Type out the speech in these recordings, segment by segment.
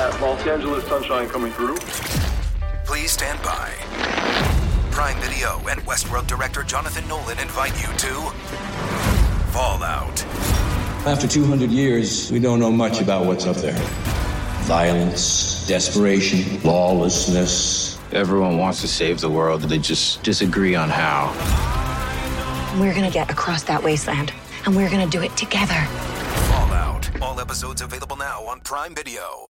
that Los Angeles sunshine coming through. Please stand by. Prime Video and Westworld director Jonathan Nolan invite you to Fallout. After 200 years, we don't know much about what's up there. Violence, desperation, lawlessness. Everyone wants to save the world, they just disagree on how. We're gonna get across that wasteland, and we're gonna do it together. Fallout. All episodes available now on Prime Video.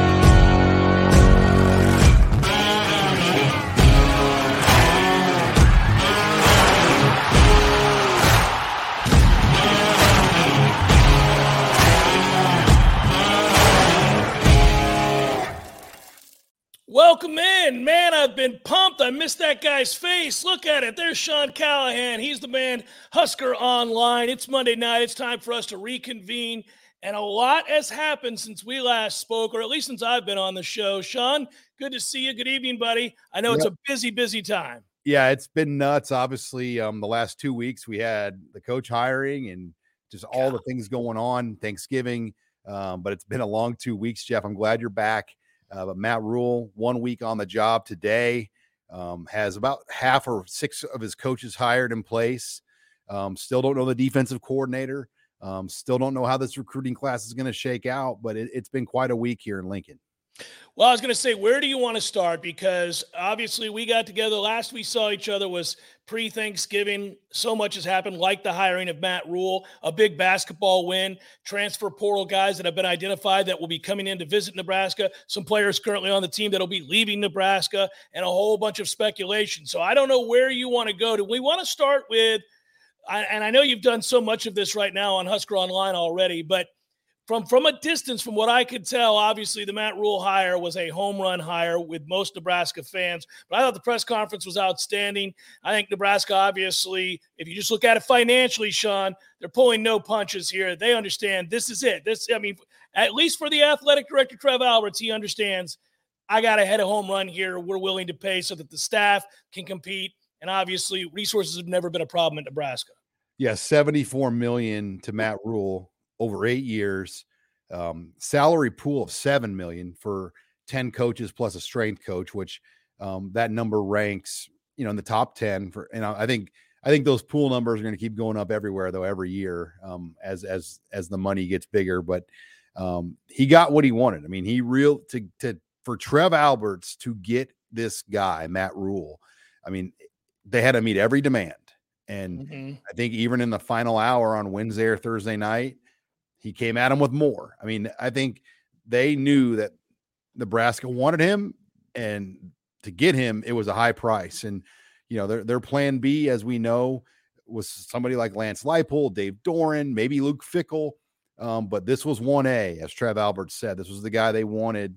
Welcome in. Man, I've been pumped. I missed that guy's face. Look at it. There's Sean Callahan. He's the man, Husker Online. It's Monday night. It's time for us to reconvene. And a lot has happened since we last spoke, or at least since I've been on the show. Sean, good to see you. Good evening, buddy. I know It's a busy, busy time. Yeah, it's been nuts. Obviously, the last 2 weeks we had the coach hiring and just all the things going on, Thanksgiving. But it's been a long 2 weeks, Jeff. I'm glad you're back. But Matt Rhule, 1 week on the job today, has about half or six of his coaches hired in place. Still don't know the defensive coordinator. Still don't know how this recruiting class is going to shake out, but it's been quite a week here in Lincoln. Well, I was going to say, where do you want to start? Because obviously we got together. Last we saw each other was pre-Thanksgiving. So much has happened, like the hiring of Matt Rhule, a big basketball win, transfer portal guys that have been identified that will be coming in to visit Nebraska, some players currently on the team that will be leaving Nebraska, and a whole bunch of speculation. So I don't know where you want to go. Do we want to start with, and I know you've done so much of this right now on Husker Online already, but From a distance, from what I could tell, obviously the Matt Rhule hire was a home run hire with most Nebraska fans. But I thought the press conference was outstanding. I think Nebraska, obviously, if you just look at it financially, Sean, they're pulling no punches here. They understand this is it. At least for the athletic director, Trev Alberts, he understands I got to hit a home run here. We're willing to pay so that the staff can compete. And obviously, resources have never been a problem in Nebraska. Yeah, $74 million to Matt Rhule over 8 years, salary pool of $7 million for 10 coaches plus a strength coach, which that number ranks, in the top 10 for, and I think those pool numbers are going to keep going up everywhere though, every year, as the money gets bigger, but he got what he wanted. I mean, for Trev Alberts to get this guy, Matt Rhule, I mean, they had to meet every demand. And I think even in the final hour on Wednesday or Thursday night, he came at him with more. I mean, I think they knew that Nebraska wanted him, and to get him, it was a high price. And, their plan B, as we know, was somebody like Lance Leipold, Dave Doran, maybe Luke Fickell. But this was 1A, as Trev Alberts said. This was the guy they wanted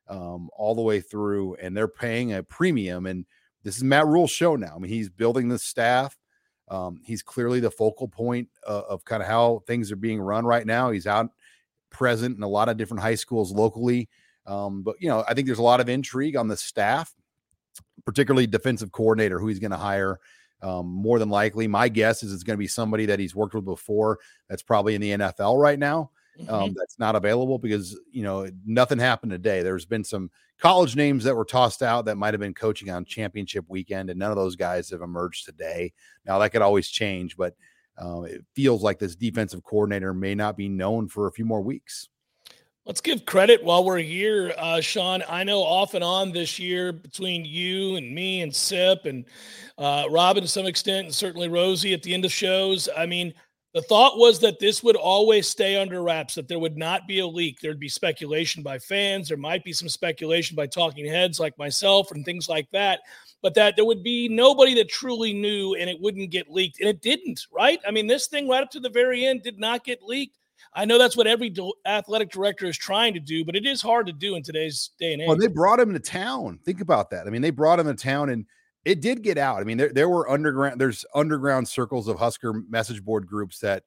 all the way through, and they're paying a premium. And this is Matt Rhule's show now. I mean, he's building the staff. He's clearly the focal point of kind of how things are being run right now. He's out present in a lot of different high schools locally. But, I think there's a lot of intrigue on the staff, particularly defensive coordinator who he's going to hire. More than likely, my guess is it's going to be somebody that he's worked with before that's probably in the NFL right now. That's not available because, nothing happened today. There's been some college names that were tossed out that might have been coaching on championship weekend, and none of those guys have emerged today. Now that could always change, but it feels like this defensive coordinator may not be known for a few more weeks. Let's give credit while we're here, Sean. I know off and on this year between you and me and Sip and Robin to some extent, and certainly Rosie at the end of shows. I mean, the thought was that this would always stay under wraps, that there would not be a leak. There'd be speculation by fans. There might be some speculation by talking heads like myself and things like that, but that there would be nobody that truly knew and it wouldn't get leaked. And it didn't, right? I mean, this thing right up to the very end did not get leaked. I know that's what every athletic director is trying to do, but it is hard to do in today's day and age. Well, they brought him to town. Think about that. I mean, they brought him to town and it did get out. I mean, there were underground circles of Husker message board groups that,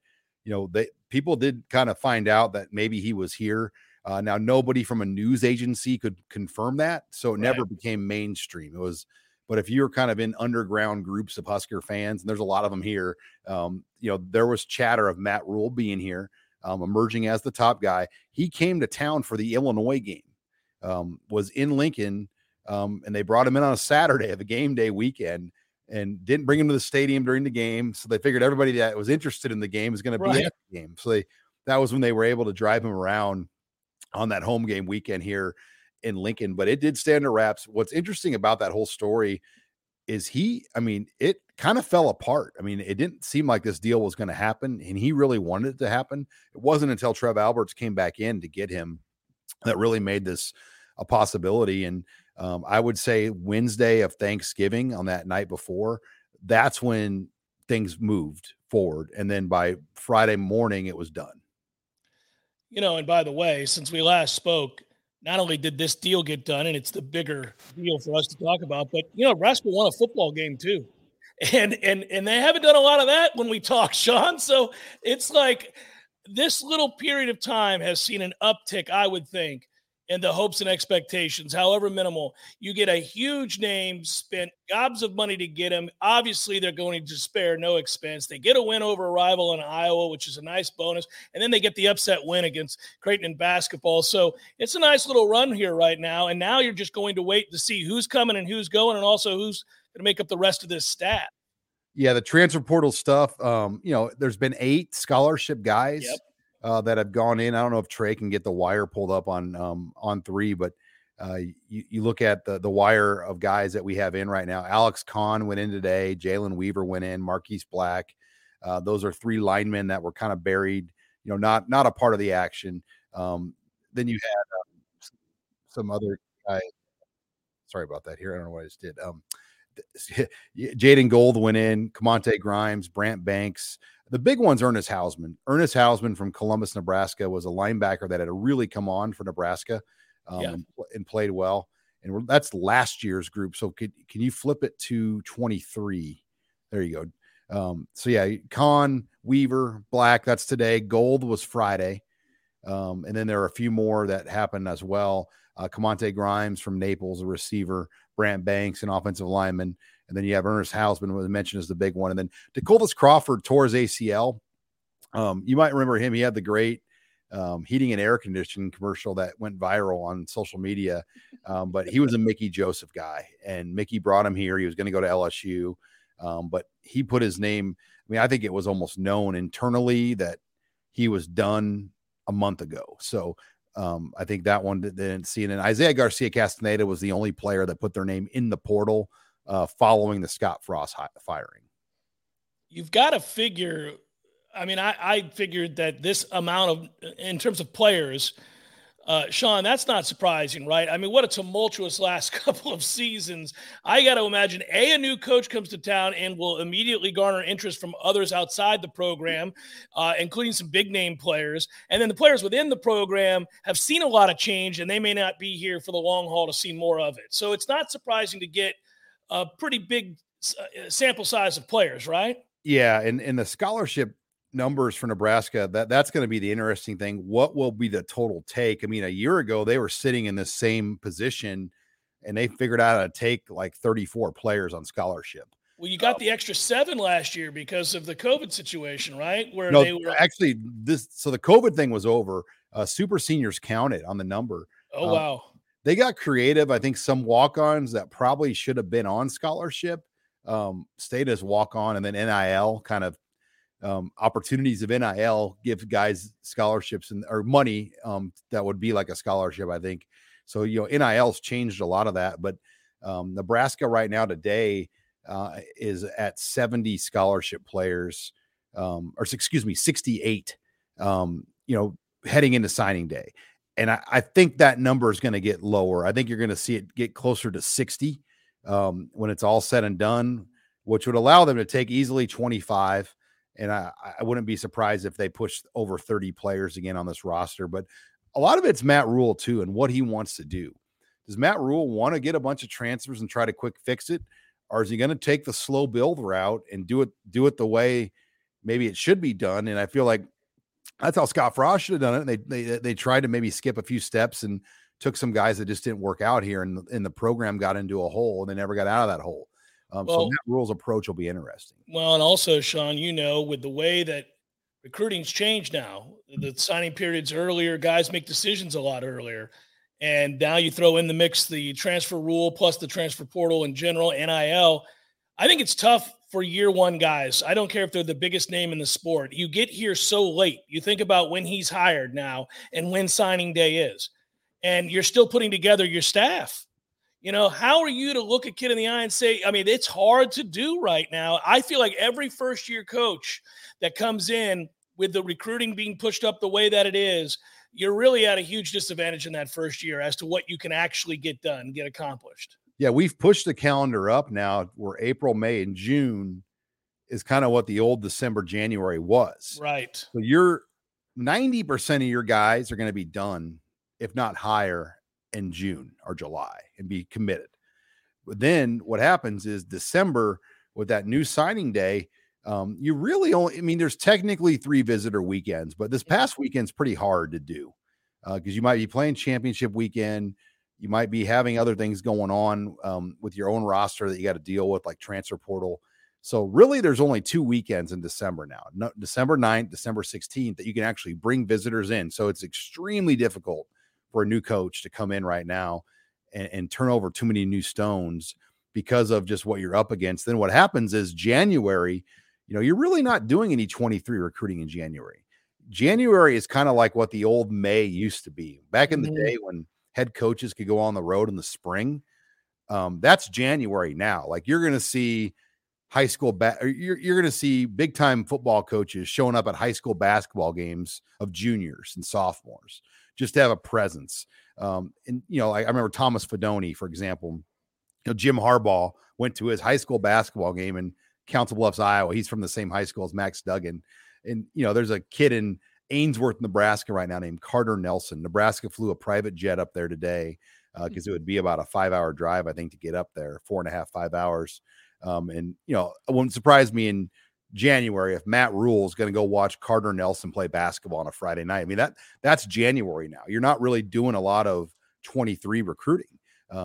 people did kind of find out that maybe he was here. Now, nobody from a news agency could confirm that. So it never became mainstream. But if you're kind of in underground groups of Husker fans, and there's a lot of them here, there was chatter of Matt Rhule being here, emerging as the top guy. He came to town for the Illinois game. was in Lincoln, and they brought him in on a Saturday of a game day weekend and didn't bring him to the stadium during the game. So they figured everybody that was interested in the game was going to be at the game. So that was when they were able to drive him around on that home game weekend here in Lincoln. But it did stand to wraps. What's interesting about that whole story is it kind of fell apart. I mean, it didn't seem like this deal was going to happen, and he really wanted it to happen. It wasn't until Trev Alberts came back in to get him that really made this a possibility. And I would say Wednesday of Thanksgiving, on that night before, that's when things moved forward. And then by Friday morning, it was done. And by the way, since we last spoke, not only did this deal get done, and it's the bigger deal for us to talk about, but Nebraska won a football game too. And they haven't done a lot of that when we talk, Sean. So it's like this little period of time has seen an uptick, I would think, in the hopes and expectations, however minimal. You get a huge name, spent gobs of money to get him. Obviously, they're going to spare no expense. They get a win over a rival in Iowa, which is a nice bonus. And then they get the upset win against Creighton in basketball. So it's a nice little run here right now. And now you're just going to wait to see who's coming and who's going, and also who's going to make up the rest of this staff. Yeah, the transfer portal stuff, there's been 8 scholarship guys. Yep. That have gone in. I don't know if Trey can get the wire pulled up on 3, but you look at the wire of guys that we have in right now. Alex Kahn went in today. Jalen Weaver went in. Marquise Black. Those are 3 linemen that were kind of buried, not a part of the action. Then you had some other guys. Sorry about that here. I don't know what I just did. Jaden Gold went in. Camonte Grimes, Brant Banks. The big one's Ernest Hausman. Ernest Hausman from Columbus, Nebraska, was a linebacker that had really come on for Nebraska and played well. And that's last year's group. So can you flip it to 23? There you go. Kahn, Weaver, Black, that's today. Gold was Friday. And then there are a few more that happened as well. Camonte Grimes from Naples, a receiver. Brant Banks, an offensive lineman. And then you have Ernest Hausman, was mentioned as the big one. And then DeColdis Crawford tore his ACL. You might remember him. He had the great heating and air conditioning commercial that went viral on social media. But he was a Mickey Joseph guy, and Mickey brought him here. He was going to go to LSU. But he put his name. I mean, I think it was almost known internally that he was done a month ago. So I think that one didn't see it. And Isaiah Garcia Castaneda was the only player that put their name in the portal following the Scott Frost firing. You've got to figure, I figured that this amount in terms of players, Sean, that's not surprising, right? I mean, what a tumultuous last couple of seasons. I got to imagine, a new coach comes to town and will immediately garner interest from others outside the program, including some big name players. And then the players within the program have seen a lot of change, and they may not be here for the long haul to see more of it. So it's not surprising to get a pretty big sample size of players, right? Yeah, and the scholarship numbers for Nebraska, that's going to be the interesting thing. What will be the total take? I mean, a year ago, they were sitting in the same position, and they figured out how to take like 34 players on scholarship. Well, you got the extra 7 last year because of the COVID situation, right? Where no, they were actually so the COVID thing was over. Super seniors counted on the number. Oh, wow. They got creative. I think some walk-ons that probably should have been on scholarship stayed as walk-on, and then NIL kind of opportunities of NIL give guys scholarships or money that would be like a scholarship, I think. So, NIL's changed a lot of that, but Nebraska right now today is at 70 scholarship players, 68, heading into signing day. And I think that number is going to get lower. I think you're going to see it get closer to 60 when it's all said and done, which would allow them to take easily 25. And I wouldn't be surprised if they push over 30 players again on this roster. But a lot of it's Matt Rule, too, and what he wants to do. Does Matt Rule want to get a bunch of transfers and try to quick fix it? Or is he going to take the slow build route and do it the way maybe it should be done? And I feel like that's how Scott Frost should have done it. They tried to maybe skip a few steps and took some guys that just didn't work out here, and the program got into a hole, and they never got out of that hole. So Matt Rule's approach will be interesting. Well, and also, Sean, with the way that recruiting's changed now, the signing period's earlier, guys make decisions a lot earlier. And now you throw in the mix the transfer rule plus the transfer portal in general, NIL. I think it's tough for year one guys. I don't care if they're the biggest name in the sport. You get here so late. You think about when he's hired now and when signing day is, and you're still putting together your staff. You know, how are you to look a kid in the eye and say, I mean, it's hard to do right now. I feel like every first-year coach that comes in with the recruiting being pushed up the way that it is, you're really at a huge disadvantage in that first year as to what you can actually get done, get accomplished. Yeah, we've pushed the calendar up now where April, May, and June is kind of what the old December, January was. Right. So you're 90% of your guys are going to be done, if not higher, in June or July and be committed. But then what happens is December with that new signing day, you really only, I mean, there's technically 3 visitor weekends, but this past weekend's pretty hard to do because you might be playing championship weekend. You might be having other things going on with your own roster that you got to deal with, like transfer portal. So really there's only 2 weekends in December now, December 9th, December 16th, that you can actually bring visitors in. So it's extremely difficult for a new coach to come in right now and turn over too many new stones because of just what you're up against. Then what happens is January, you know, you're really not doing any 23 recruiting in January. January is kind of like what the old May used to be back in the day when head coaches could go on the road in the spring. That's January now. Like you're going to see high school, you're going to see big time football coaches showing up at high school basketball games of juniors and sophomores just to have a presence. And, you know, I remember Thomas Fedoni, for example, you know, Jim Harbaugh went to his high school basketball game in Council Bluffs, Iowa. He's from the same high school as Max Duggan. And, you know, there's a kid in Ainsworth, Nebraska right now named Carter Nelson. Nebraska flew a private jet up there today because it would be about a 5-hour drive, I think, to get up there, 4.5, 5 hours. And, you know, it wouldn't surprise me in January if Matt Rule is going to go watch Carter Nelson play basketball on a Friday night. I mean, that's January now. You're not really doing a lot of 23 recruiting.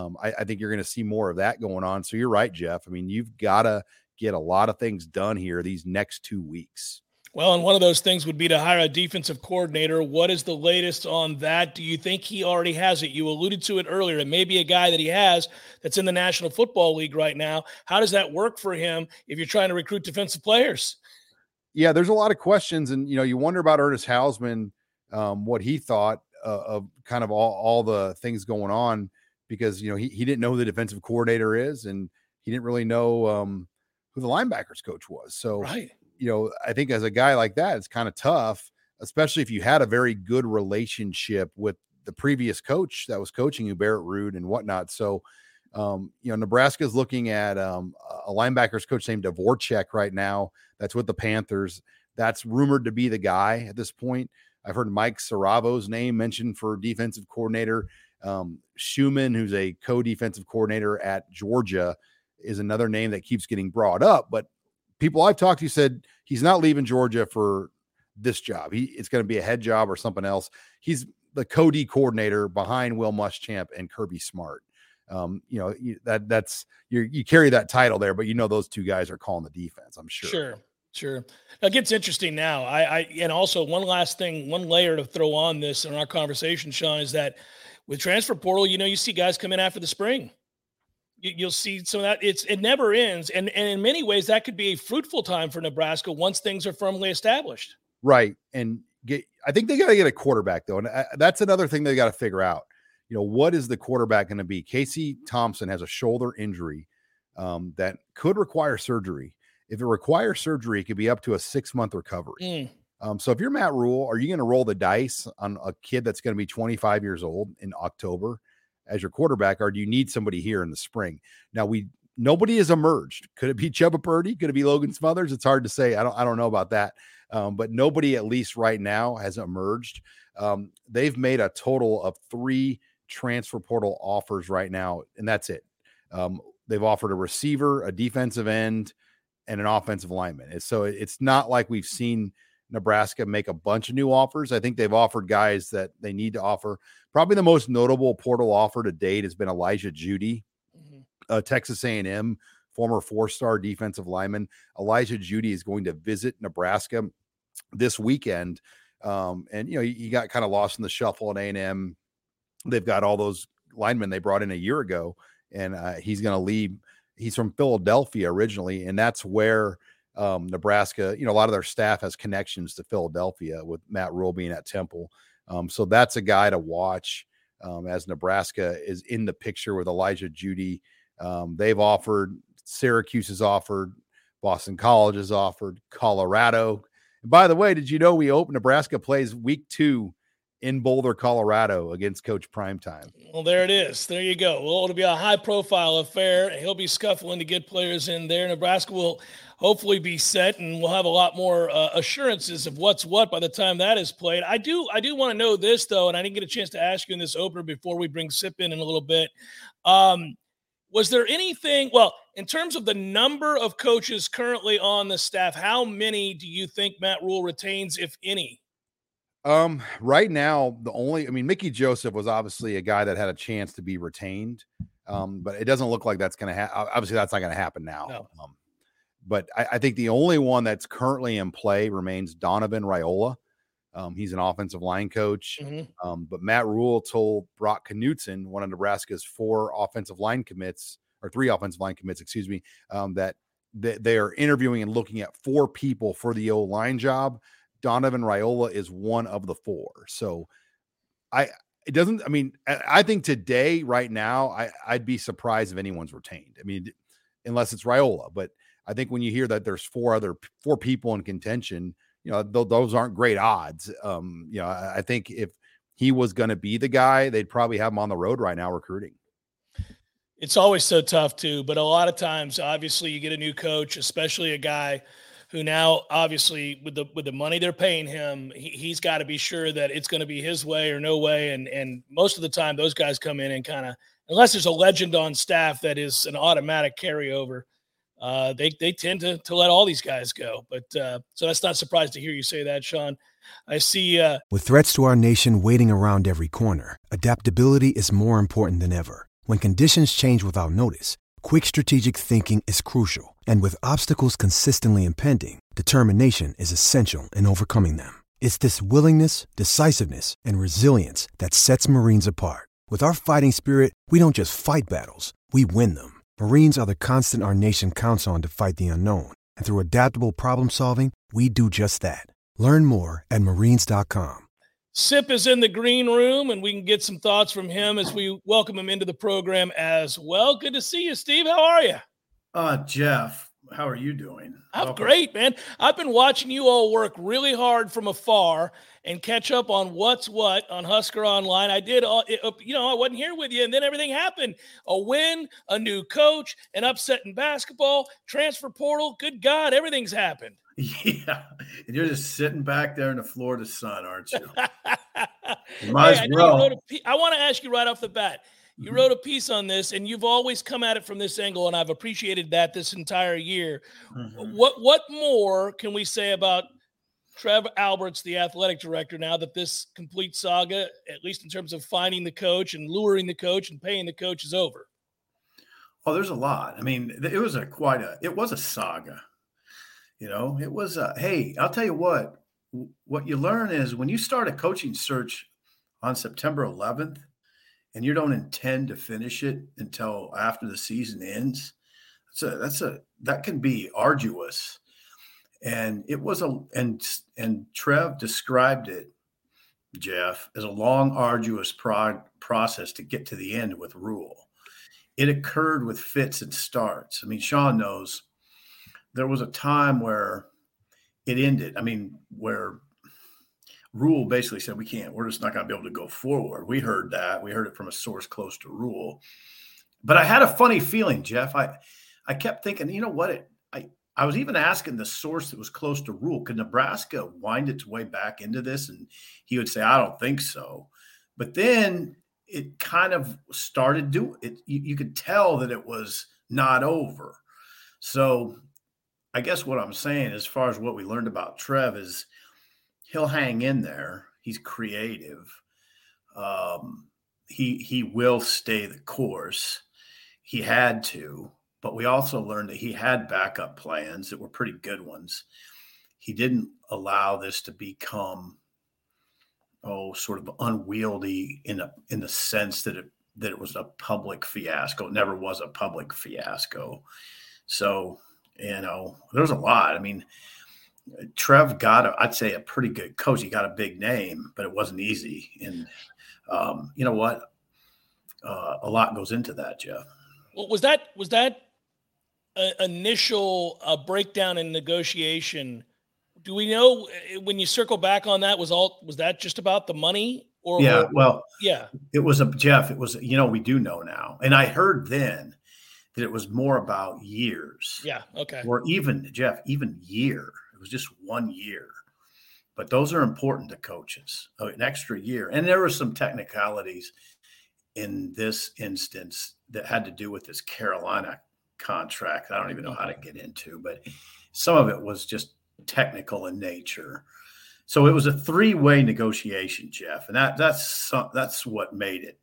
I think you're going to see more of that going on. So you're right, Jeff. I mean, you've got to get a lot of things done here these next 2 weeks. Well, and one of those things would be to hire a defensive coordinator. What is the latest on that? Do you think he already has it? You alluded to it earlier. It may be a guy that he has that's in the National Football League right now. How does that work for him if you're trying to recruit defensive players? Yeah, there's a lot of questions. And, you know, you wonder about Ernest Hausman, what he thought of kind of all the things going on because, you know, he didn't know who the defensive coordinator is and he didn't really know who the linebackers coach was. So, right. You know, I think as a guy like that, it's kind of tough, especially if you had a very good relationship with the previous coach that was coaching you, Barrett Ruud and whatnot. So, you know, Nebraska is looking at a linebackers coach named Dvorak right now. That's with the Panthers. That's rumored to be the guy at this point. I've heard Mike Saravo's name mentioned for defensive coordinator. Schumann, who's a co-defensive coordinator at Georgia, is another name that keeps getting brought up, but people I've talked to said he's not leaving Georgia for this job. It's going to be a head job or something else. He's the co-D coordinator behind Will Muschamp and Kirby Smart. You know, that's you carry that title there, but you know, those 2 guys are calling the defense, I'm sure. Sure. It gets interesting now. And also one last thing, one layer to throw on this in our conversation, Sean, is that with transfer portal, you know, you see guys come in after the spring. You'll see some of that. It never ends. And in many ways, that could be a fruitful time for Nebraska once things are firmly established. Right. And I think they got to get a quarterback, though. And that's another thing they got to figure out. You know, what is the quarterback going to be? Casey Thompson has a shoulder injury that could require surgery. If it requires surgery, it could be up to a 6-month recovery. So if you're Matt Rule, are you going to roll the dice on a kid that's going to be 25 years old in October as your quarterback, or do you need somebody here in the spring? Now nobody has emerged. Could it be Chubba Purdy? Could it be Logan Smothers? It's hard to say. I don't know about that. But nobody, at least right now, has emerged. They've made a total of 3 transfer portal offers right now, and that's it. They've offered a receiver, a defensive end, and an offensive lineman. And so it's not like we've seen Nebraska make a bunch of new offers. I think they've offered guys that they need to offer. Probably the most notable portal offer to date has been Elijah Judy, Texas A&M, former 4-star defensive lineman. Elijah Judy is going to visit Nebraska this weekend. And, you know, he got kind of lost in the shuffle at A&M. they've got all those linemen they brought in a year ago, and he's going to leave. He's from Philadelphia originally, and that's where Nebraska, a lot of their staff has connections to Philadelphia, with Matt Rule being at Temple. So that's a guy to watch as Nebraska is in the picture with Elijah Judy. They've offered, Syracuse has offered, Boston College has offered, Colorado. And by the way, did you know Nebraska plays week 2 in Boulder, Colorado against Coach Primetime? Well, there it is. There you go. Well, it'll be a high-profile affair. He'll be scuffling to get players in there. Nebraska will hopefully be set, and we'll have a lot more assurances of what's what by the time that is played. I do want to know this, though, and I didn't get a chance to ask you in this opener before we bring Sip in a little bit. Was there anything, in terms of the number of coaches currently on the staff, how many do you think Matt Rule retains, if any? Right now, Mickey Joseph was obviously a guy that had a chance to be retained. But it doesn't look like that's going to happen. Obviously that's not going to happen now. No. But I think the only one that's currently in play remains Donovan Raiola. He's an offensive line coach. Mm-hmm. But Matt Rule told Brock Knutson, one of Nebraska's 3 offensive line commits, that they are interviewing and looking at 4 people for the O-line job. Donovan Raiola is one of the 4. So I think today, right now, I'd be surprised if anyone's retained. Unless it's Raiola. But I think when you hear that there's 4 people in contention, those aren't great odds. I think if he was going to be the guy, they'd probably have him on the road right now recruiting. It's always so tough too, but a lot of times, obviously, you get a new coach, especially a guy who now, obviously, with the money they're paying him, he's got to be sure that it's going to be his way or no way. And most of the time, those guys come in and kind of, unless there's a legend on staff that is an automatic carryover, they tend to let all these guys go. But so that's not surprised to hear you say that, Sean. I see. With threats to our nation waiting around every corner, adaptability is more important than ever. When conditions change without notice, quick strategic thinking is crucial. And with obstacles consistently impending, determination is essential in overcoming them. It's this willingness, decisiveness, and resilience that sets Marines apart. With our fighting spirit, we don't just fight battles, we win them. Marines are the constant our nation counts on to fight the unknown. And through adaptable problem solving, we do just that. Learn more at Marines.com. Sip is in the green room, and we can get some thoughts from him as we welcome him into the program as well. Good to see you, Steve. How are you? Jeff, how are you doing? I'm great, man. I've been watching you all work really hard from afar and catch up on what's what on Husker Online. I did, I wasn't here with you, and then everything happened. A win, a new coach, an upset in basketball, transfer portal. Good God, everything's happened. Yeah, and you're just sitting back there in the Florida sun, aren't you? You might as well. I want to ask you right off the bat. You wrote a piece on this, and you've always come at it from this angle, and I've appreciated that this entire year. Mm-hmm. What more can we say about Trev Alberts, the athletic director, now that this complete saga, at least in terms of finding the coach and luring the coach and paying the coach, is over? Oh, there's a lot. It was a saga. It was hey, I'll tell you what you learn is when you start a coaching search on September 11th and you don't intend to finish it until after the season ends, that can be arduous. And it was and Trev described it, Jeff, as a long, arduous process to get to the end with Rule. It occurred with fits and starts. Sean knows there was a time where it ended. Where Rule basically said, we're just not going to be able to go forward. We heard that. We heard it from a source close to Rule. But I had a funny feeling, Jeff. I kept thinking, you know what? I was even asking the source that was close to Rule, could Nebraska wind its way back into this? And he would say, I don't think so. But then it kind of started doing it. You could tell that it was not over. So I guess what I'm saying, as far as what we learned about Trev, is he'll hang in there. He's creative. He will stay the course. He had to, but we also learned that he had backup plans that were pretty good ones. He didn't allow this to become sort of unwieldy in the sense that it was a public fiasco. It never was a public fiasco. So, there's a lot. I mean, Trev got I'd say a pretty good coach. He got a big name, but it wasn't easy. And you know what? A lot goes into that, Jeff. Well, was that initial breakdown in negotiation? Do we know when you circle back on that, was that just about the money? Or yeah, it was Jeff. It was, we do know now. And I heard then that it was more about years. Yeah. Okay. Or even Jeff, even year. It was just 1 year, but those are important to coaches, an extra year. And there were some technicalities in this instance that had to do with this Carolina contract. I don't even know how to get into, but some of it was just technical in nature. So it was a 3-way negotiation, Jeff. And that's what made it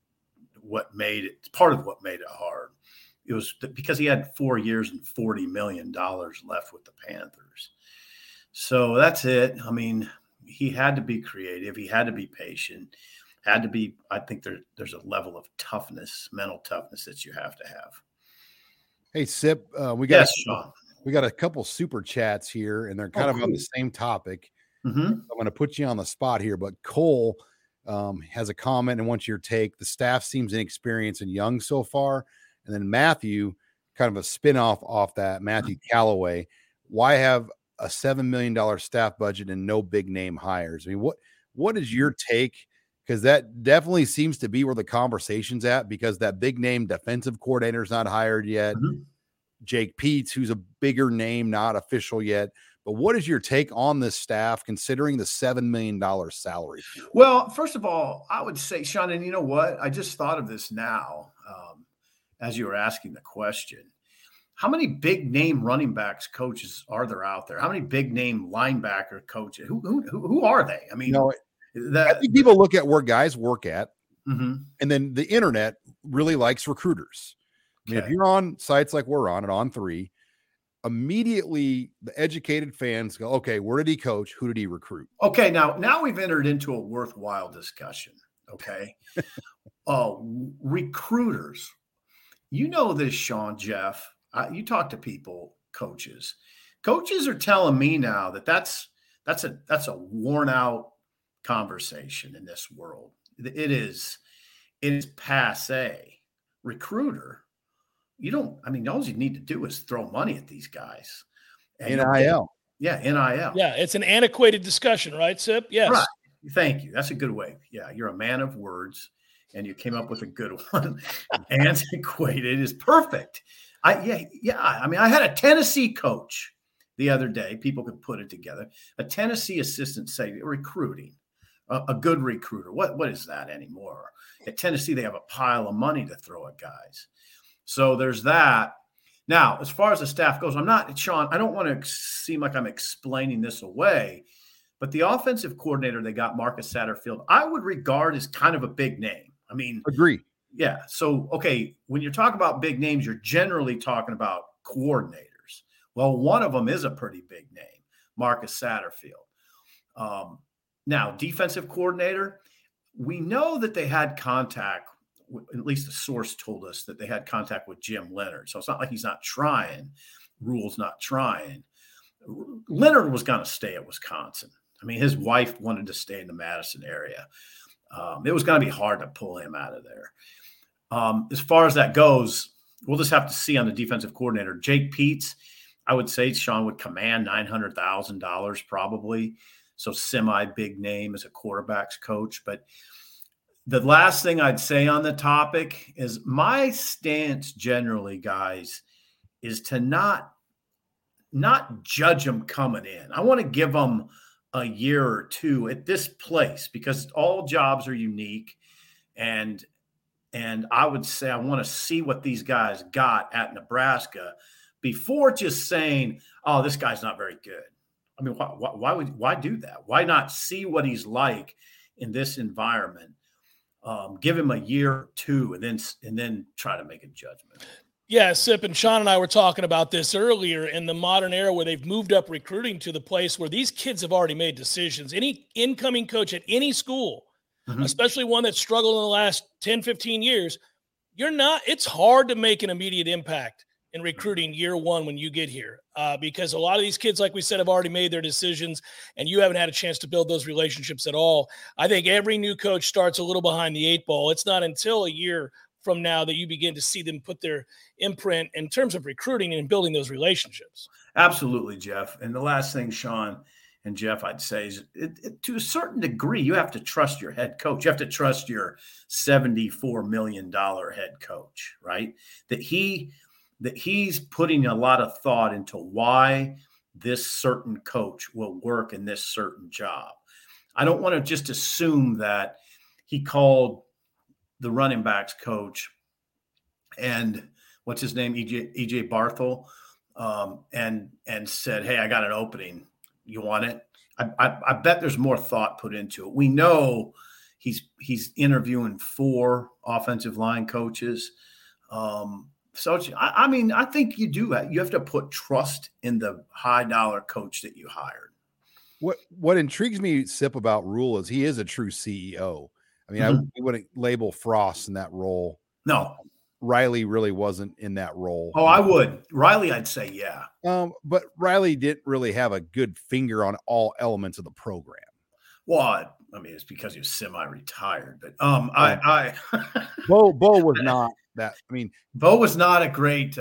part of what made it hard. It was because he had 4 years and $40 million left with the Panthers. So that's it. I mean, he had to be creative. He had to be patient, had to be, I think there's a level of toughness, mental toughness that you have to have. Hey, Sip, we got Sean. We got a couple super chats here, and they're kind of on the same topic. Mm-hmm. I'm going to put you on the spot here, but Cole has a comment and wants your take. The staff seems inexperienced and young so far. And then Matthew, kind of a spinoff off that, Matthew Calloway. Why have a $7 million staff budget and no big name hires? I mean, what is your take? Because that definitely seems to be where the conversation's at, because that big name defensive coordinator is not hired yet. Mm-hmm. Jake Peets, who's a bigger name, not official yet. But what is your take on this staff, considering the $7 million salary? Well, first of all, I would say, Sean, and you know what? I just thought of this now as you were asking the question. How many big name running backs coaches are there out there? How many big name linebacker coaches? Who are they? I mean, I think people look at where guys work at, mm-hmm. and then the internet really likes recruiters. I mean, if you're on sites like we're on, and On3, immediately the educated fans go, okay, where did he coach? Who did he recruit? Okay, now we've entered into a worthwhile discussion, okay? Recruiters. You know this, Sean, Jeff. You talk to people, coaches. Coaches are telling me now that that's a worn out conversation in this world. It is passé. Recruiter. All you need to do is throw money at these guys. And NIL. NIL. Yeah, it's an antiquated discussion, right, Sip? Yes. Right. Thank you. That's a good way. Yeah, you're a man of words, and you came up with a good one. Antiquated is perfect. I had a Tennessee coach the other day. People could put it together. A Tennessee assistant say recruiting, a good recruiter. What is that anymore? At Tennessee, they have a pile of money to throw at guys. So there's that. Now, as far as the staff goes, Sean, I don't want to seem like I'm explaining this away, but the offensive coordinator they got, Marcus Satterfield, I would regard as kind of a big name. I mean, agree. Yeah. So, okay, when you're talking about big names, you're generally talking about coordinators. Well, one of them is a pretty big name, Marcus Satterfield. Now, defensive coordinator, we know that they had contact. At least the source told us that they had contact with Jim Leonard. So it's not like he's not trying. Rule's not trying. Leonard was going to stay at Wisconsin. I mean, his wife wanted to stay in the Madison area. It was going to be hard to pull him out of there. As far as that goes, we'll just have to see on the defensive coordinator. Jake Peets, I would say Sean would command $900,000 probably. So semi-big name as a quarterback's coach. But the last thing I'd say on the topic is my stance generally, guys, is to not judge them coming in. I want to give them a year or two at this place because all jobs are unique. And I would say I want to see what these guys got at Nebraska before just saying, oh, this guy's not very good. I mean, why do that? Why not see what he's like in this environment? Give him a year or two and then try to make a judgment. Yeah, Sip and Sean and I were talking about this earlier in the modern era where they've moved up recruiting to the place where these kids have already made decisions. Any incoming coach at any school especially one that's struggled in the last 10, 15 years, it's hard to make an immediate impact in recruiting year one when you get here, because a lot of these kids, like we said, have already made their decisions, and you haven't had a chance to build those relationships at all. I think every new coach starts a little behind the 8 ball. It's not until a year from now that you begin to see them put their imprint in terms of recruiting and building those relationships. Absolutely, Jeff. And the last thing, Sean and Jeff, I'd say is to a certain degree, you have to trust your head coach. You have to trust your $74 million head coach, right? That he's putting a lot of thought into why this certain coach will work in this certain job. I don't want to just assume that he called the running backs coach and what's his name, EJ Barthel, and said, "Hey, I got an opening. You want it?" I bet there's more thought put into it. We know he's interviewing 4 offensive line coaches. So I think you do that. You have to put trust in the high dollar coach that you hired. What intrigues me, Sip, about Rule is he is a true CEO. I mean, I wouldn't label Frost in that role. No. Riley really wasn't in that role. Oh, I would. Riley, I'd say, yeah. But Riley didn't really have a good finger on all elements of the program. Well, I mean, it's because he was semi-retired, but Bo was not that. I mean, Bo was not a great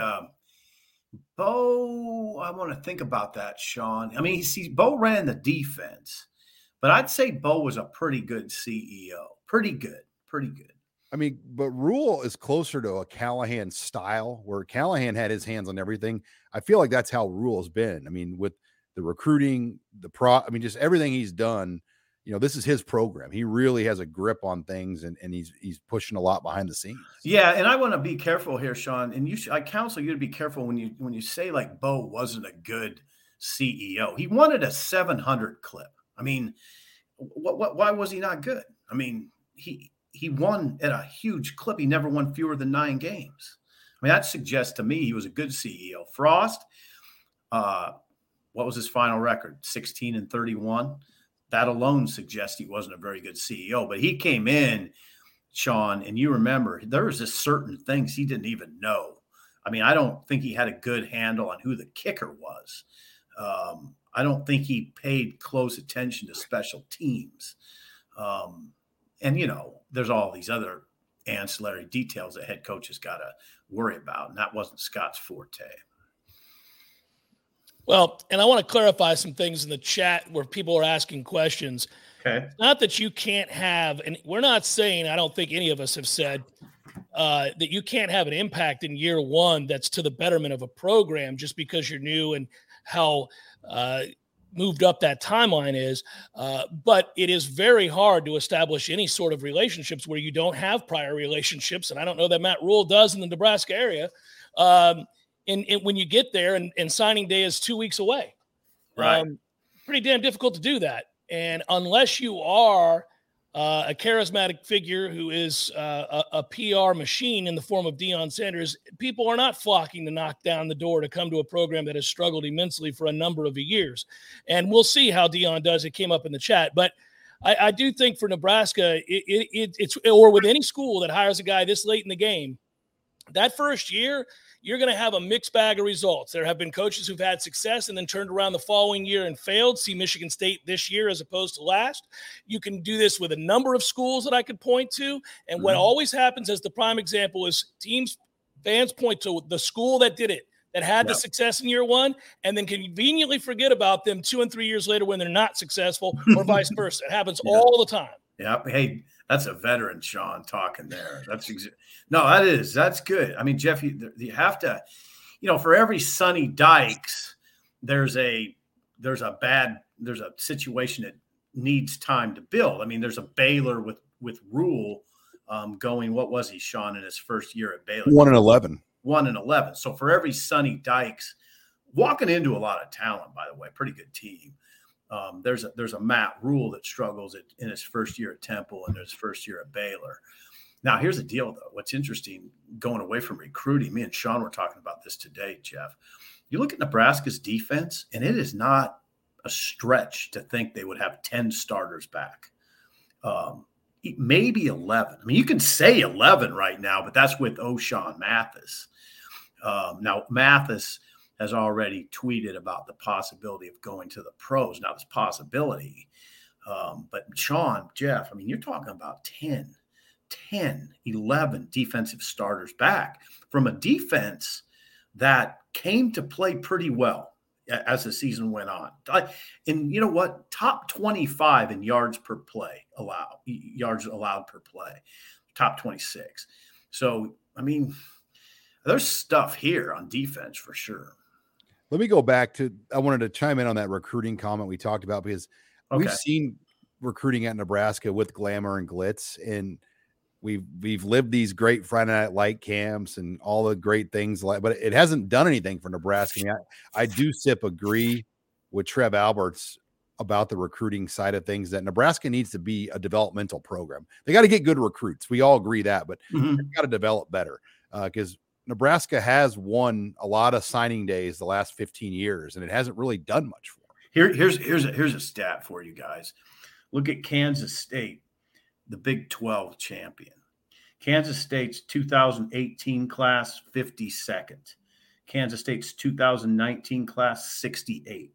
Bo. I want to think about that, Sean. I mean, Bo ran the defense, but I'd say Bo was a pretty good CEO. Pretty good. I mean, but Rule is closer to a Callahan style, where Callahan had his hands on everything. I feel like that's how Rule has been. I mean, with the recruiting, just everything he's done. You know, this is his program. He really has a grip on things, and he's pushing a lot behind the scenes. Yeah, and I want to be careful here, Sean. And I counsel you to be careful when you say like Bo wasn't a good CEO. He wanted a 700 clip. I mean, why was he not good? I mean, he won at a huge clip. He never won fewer than 9 games. I mean, that suggests to me he was a good CEO. Frost, what was his final record? 16-31. That alone suggests he wasn't a very good CEO. But he came in, Sean, and you remember there was just certain things he didn't even know. I mean, I don't think he had a good handle on who the kicker was. I don't think he paid close attention to special teams. And, you know, there's all these other ancillary details that head coaches got to worry about, and that wasn't Scott's forte. Well, and I want to clarify some things in the chat where people are asking questions. Okay. It's not that you can't have, and we're not saying, I don't think any of us have said that you can't have an impact in year one that's to the betterment of a program just because you're new and how moved up that timeline is. But it is very hard to establish any sort of relationships where you don't have prior relationships. And I don't know that Matt Rule does in the Nebraska area. And when you get there and signing day is 2 weeks away, right? Pretty damn difficult to do that. And unless you are a charismatic figure who is a PR machine in the form of Deion Sanders, people are not flocking to knock down the door to come to a program that has struggled immensely for a number of years. And we'll see how Deion does. It came up in the chat, but I do think for Nebraska, it's or with any school that hires a guy this late in the game, that first year, you're going to have a mixed bag of results. There have been coaches who've had success and then turned around the following year and failed. See Michigan State this year as opposed to last. You can do this with a number of schools that I could point to. And what always happens as the prime example is fans point to the school that did it, that had the success in year one, and then conveniently forget about them 2 and 3 years later when they're not successful, or vice versa. It happens all the time. Yeah. Hey, that's a veteran, Sean, talking there. That's good. I mean, Jeff, you have to, for every Sonny Dykes, there's a situation that needs time to build. I mean, there's a Baylor with Rule going. What was he, Sean, in his first year at Baylor? 1-11. 1-11. So for every Sonny Dykes, walking into a lot of talent, by the way, pretty good team. There's a Matt Rule that struggles in his first year at Temple and his first year at Baylor. Now, here's the deal, though. What's interesting, going away from recruiting, me and Sean were talking about this today, Jeff. You look at Nebraska's defense, and it is not a stretch to think they would have 10 starters back. maybe 11. I mean, you can say 11 right now, but that's with O'Shawn Mathis. Now, Mathis has already tweeted about the possibility of going to the pros. Now, this possibility, but Sean, Jeff, I mean, you're talking about 10, 11 defensive starters back from a defense that came to play pretty well as the season went on. And you know what? Top 25 in yards allowed per play, top 26. So, I mean, there's stuff here on defense for sure. Let me go back to, I wanted to chime in on that recruiting comment we talked about, because we've seen recruiting at Nebraska with glamour and glitz, and we've lived these great Friday Night Light camps and all the great things, but it hasn't done anything for Nebraska. I mean, I do agree with Trev Alberts about the recruiting side of things, that Nebraska needs to be a developmental program. They got to get good recruits. We all agree that, but they've got to develop better, because Nebraska has won a lot of signing days the last 15 years, and it hasn't really done much for them. Here's a stat for you guys. Look at Kansas State, the Big 12 champion. Kansas State's 2018 class, 52nd. Kansas State's 2019 class, 68th.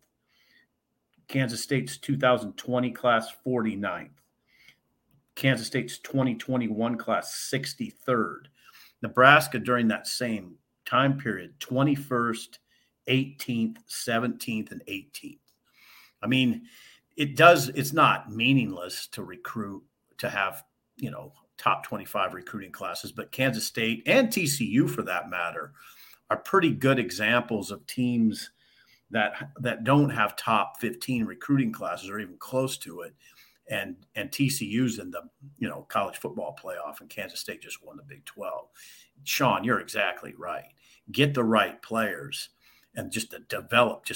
Kansas State's 2020 class, 49th. Kansas State's 2021 class, 63rd. Nebraska during that same time period, 21st, 18th, 17th, and 18th. I mean, it's not meaningless to recruit, to have, top 25 recruiting classes, but Kansas State and TCU, for that matter, are pretty good examples of teams that don't have top 15 recruiting classes or even close to it. And TCU's in the, college football playoff, and Kansas State just won the Big 12. Sean, you're exactly right. Get the right players and just develop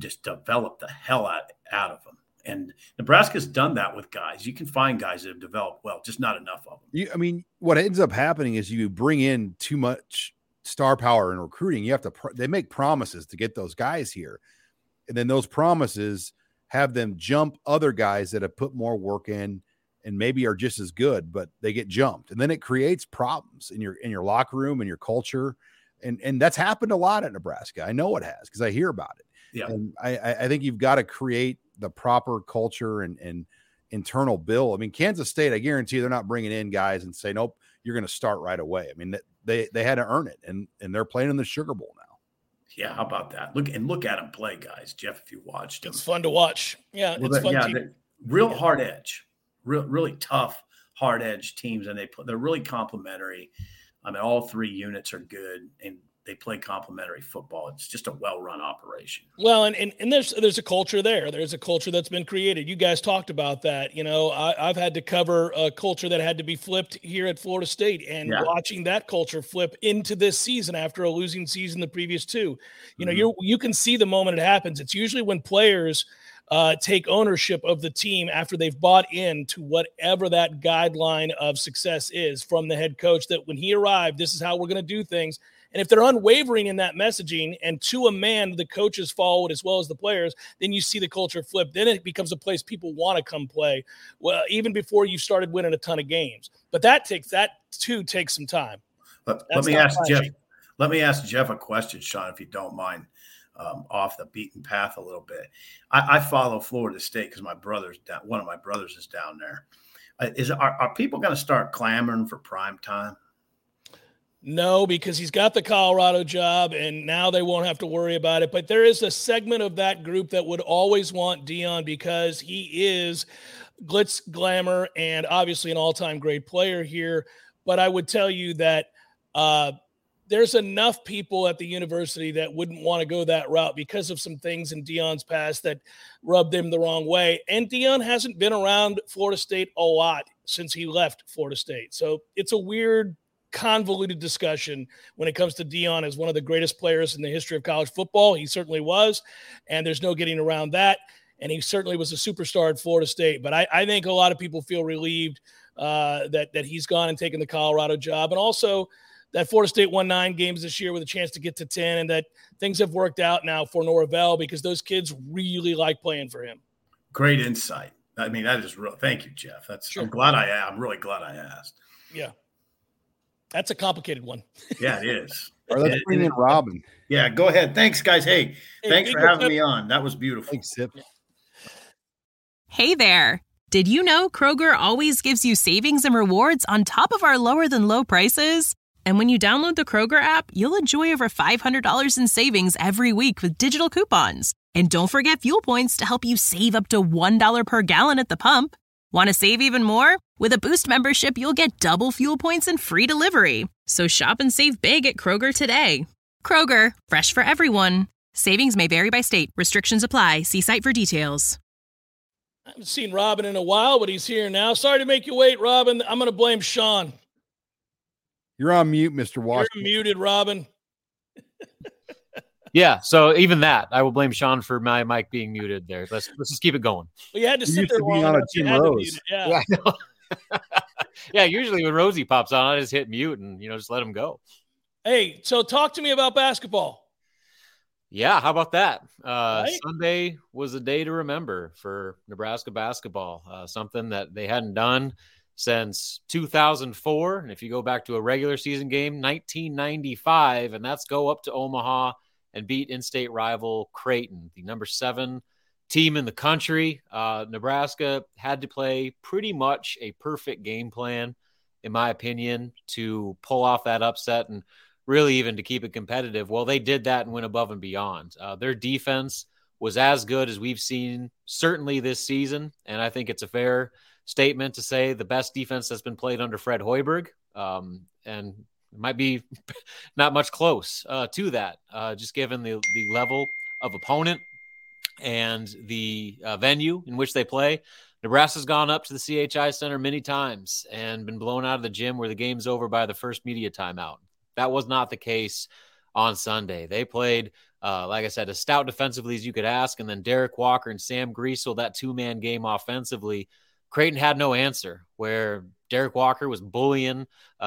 the hell out of them. And Nebraska's done that with guys. You can find guys that have developed well, just not enough of them. What ends up happening is you bring in too much star power in recruiting. You have to, they make promises to get those guys here. And then those promises have them jump other guys that have put more work in and maybe are just as good, but they get jumped. And then it creates problems in your locker room and your culture. And that's happened a lot at Nebraska. I know it has, because I hear about it. Yeah. And I think you've got to create the proper culture and internal build. I mean, Kansas State, I guarantee they're not bringing in guys and say, nope, you're going to start right away. I mean, they had to earn it, and they're playing in the Sugar Bowl now. Yeah, how about that? Look at them play, guys. Jeff, if you watched them, it's fun to watch. Yeah, it's fun. Real hard edge, really tough, hard edge teams, and they're really complementary. I mean, all three units are good, and they play complementary football. It's just a well-run operation. Well, and there's a culture there. There's a culture that's been created. You guys talked about that. I've had to cover a culture that had to be flipped here at Florida State, and watching that culture flip into this season after a losing season the previous two. You can see the moment it happens. It's usually when players take ownership of the team after they've bought into whatever that guideline of success is from the head coach, that when he arrived, this is how we're going to do things. And if they're unwavering in that messaging, and to a man, the coaches follow it as well as the players, then you see the culture flip. Then it becomes a place people want to come play, well, even before you've started winning a ton of games. But that takes some time. Let me ask Jeff a question, Sean, if you don't mind, off the beaten path a little bit. I follow Florida State because one of my brothers is down there. Are people going to start clamoring for prime time? No, because he's got the Colorado job, and now they won't have to worry about it. But there is a segment of that group that would always want Deion, because he is glitz, glamour, and obviously an all-time great player here. But I would tell you that there's enough people at the university that wouldn't want to go that route because of some things in Deion's past that rubbed him the wrong way. And Deion hasn't been around Florida State a lot since he left Florida State. So it's a weird, convoluted discussion when it comes to Deion as one of the greatest players in the history of college football. He certainly was, and there's no getting around that. And he certainly was a superstar at Florida State. But I think a lot of people feel relieved that he's gone and taken the Colorado job. And also that Florida State won 9 games this year with a chance to get to 10, and that things have worked out now for Norvell because those kids really like playing for him. Great insight. I mean, that is real. Thank you, Jeff. Sure. I'm really glad I asked. Yeah. That's a complicated one. Yeah, it is. Or let's bring in Robin. Yeah, go ahead. Thanks, guys. Hey, thanks for having me on. That was beautiful. Thanks, Sip. Hey there. Did you know Kroger always gives you savings and rewards on top of our lower than low prices? And when you download the Kroger app, you'll enjoy over $500 in savings every week with digital coupons. And don't forget fuel points to help you save up to $1 per gallon at the pump. Want to save even more? With a Boost membership, you'll get double fuel points and free delivery. So shop and save big at Kroger today. Kroger, fresh for everyone. Savings may vary by state. Restrictions apply. See site for details. I haven't seen Robin in a while, but he's here now. Sorry to make you wait, Robin. I'm going to blame Sean. You're on mute, Mr. Washington. You're muted, Robin. Yeah, so even that, I will blame Sean for my mic being muted there. Let's just keep it going. Well, you had to sit there long on a enough. Jim Rose. Yeah. Yeah, usually when Rosie pops on, I just hit mute and, just let him go. Hey, so talk to me about basketball. Yeah, how about that? Right? Sunday was a day to remember for Nebraska basketball, something that they hadn't done since 2004. And if you go back to a regular season game, 1995, and that's go up to Omaha and beat in-state rival Creighton, the number 7 team in the country. Nebraska had to play pretty much a perfect game plan, in my opinion, to pull off that upset and really even to keep it competitive. Well, they did that and went above and beyond. Their defense was as good as we've seen certainly this season, and I think it's a fair statement to say the best defense that's been played under Fred Hoiberg, and it might be not much close to that, just given the level of opponent and the venue in which they play. Nebraska's gone up to the CHI Center many times and been blown out of the gym where the game's over by the first media timeout. That was not the case on Sunday. They played, like I said, as stout defensively as you could ask, and then Derek Walker and Sam Griesel, that two-man game offensively. Creighton had no answer, where Derek Walker was bullying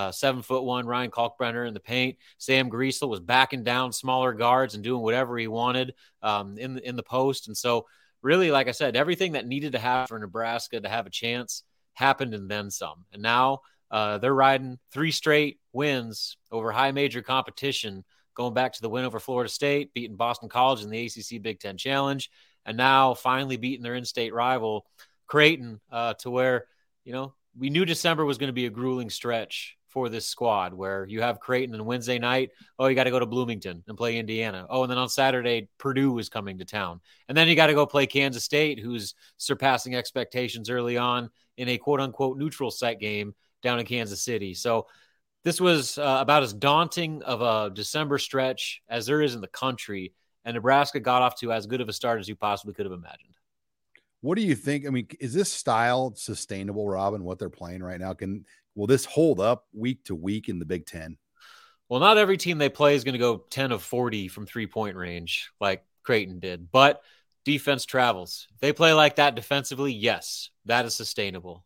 7'1" Ryan Kalkbrenner in the paint. Sam Griesel was backing down smaller guards and doing whatever he wanted in the post. And so really, like I said, everything that needed to happen for Nebraska to have a chance happened and then some. And now they're riding 3 straight wins over high major competition, going back to the win over Florida State, beating Boston College in the ACC Big Ten Challenge, and now finally beating their in-state rival Creighton, to where, we knew December was going to be a grueling stretch for this squad, where you have Creighton on Wednesday night. Oh, you got to go to Bloomington and play Indiana. Oh, and then on Saturday, Purdue is coming to town. And then you got to go play Kansas State, who's surpassing expectations early on in a quote-unquote neutral site game down in Kansas City. So this was about as daunting of a December stretch as there is in the country, and Nebraska got off to as good of a start as you possibly could have imagined. What do you think? I mean, is this style sustainable, Robin, what they're playing right now? Will this hold up week to week in the Big Ten? Well, not every team they play is going to go 10 of 40 from 3-point range like Creighton did, but defense travels. If they play like that defensively, yes, that is sustainable.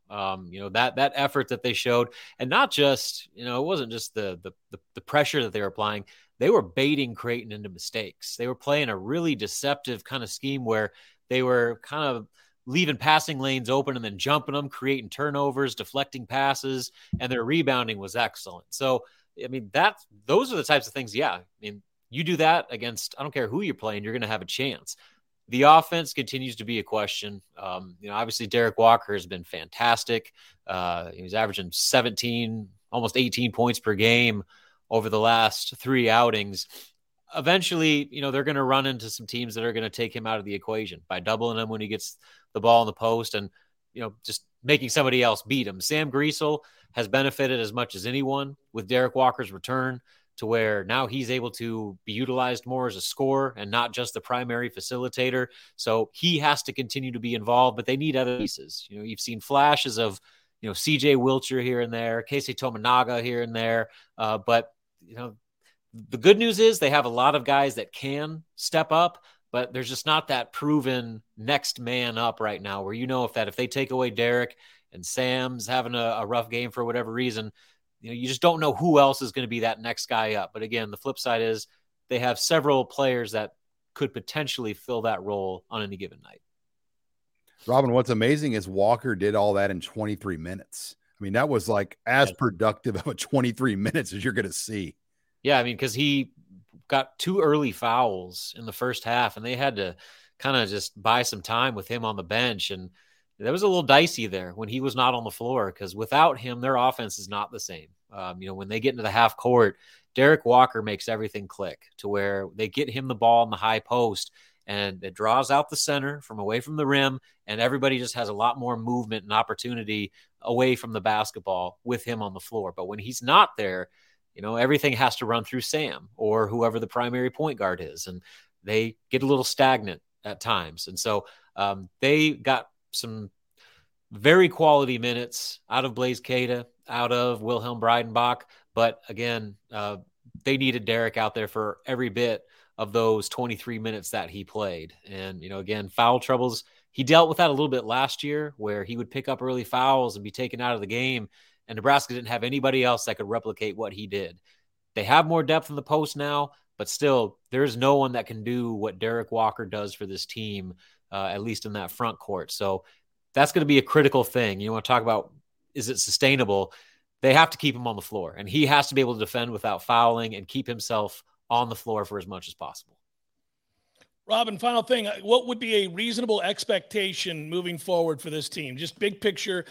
That effort that they showed, and not just, it wasn't just the pressure that they were applying. They were baiting Creighton into mistakes. They were playing a really deceptive kind of scheme where they were kind of leaving passing lanes open and then jumping them, creating turnovers, deflecting passes, and their rebounding was excellent. So, I mean, those are the types of things. Yeah. I mean, you do that against, I don't care who you're playing, you're going to have a chance. The offense continues to be a question. Obviously Derek Walker has been fantastic. He's averaging 17, almost 18 points per game over the last 3 outings. Eventually, they're going to run into some teams that are going to take him out of the equation by doubling him when he gets the ball in the post and, just making somebody else beat him. Sam Griesel has benefited as much as anyone with Derek Walker's return, to where now he's able to be utilized more as a scorer and not just the primary facilitator. So he has to continue to be involved, but they need other pieces. You've seen flashes of, CJ Wilcher here and there, Casey Tominaga here and there. But the good news is they have a lot of guys that can step up, but there's just not that proven next man up right now where if they take away Derek and Sam's having a rough game for whatever reason, you just don't know who else is going to be that next guy up. But again, the flip side is they have several players that could potentially fill that role on any given night. Robin, what's amazing is Walker did all that in 23 minutes. I mean, that was like as productive of a 23 minutes as you're going to see. Yeah, I mean, because he got 2 early fouls in the first half, and they had to kind of just buy some time with him on the bench. And that was a little dicey there when he was not on the floor, because without him, their offense is not the same. When they get into the half court, Derek Walker makes everything click to where they get him the ball in the high post, and it draws out the center from away from the rim, and everybody just has a lot more movement and opportunity away from the basketball with him on the floor. But when he's not there, everything has to run through Sam or whoever the primary point guard is, and they get a little stagnant at times. And so they got some very quality minutes out of Blaise Keita, out of Wilhelm Breidenbach. But again, they needed Derek out there for every bit of those 23 minutes that he played. And, again, foul troubles, he dealt with that a little bit last year, where he would pick up early fouls and be taken out of the game. And Nebraska didn't have anybody else that could replicate what he did. They have more depth in the post now, but still, there's no one that can do what Derek Walker does for this team, at least in that front court. So that's going to be a critical thing. You want to talk about, is it sustainable? They have to keep him on the floor, and he has to be able to defend without fouling and keep himself on the floor for as much as possible. Robin, final thing, what would be a reasonable expectation moving forward for this team? Just big picture.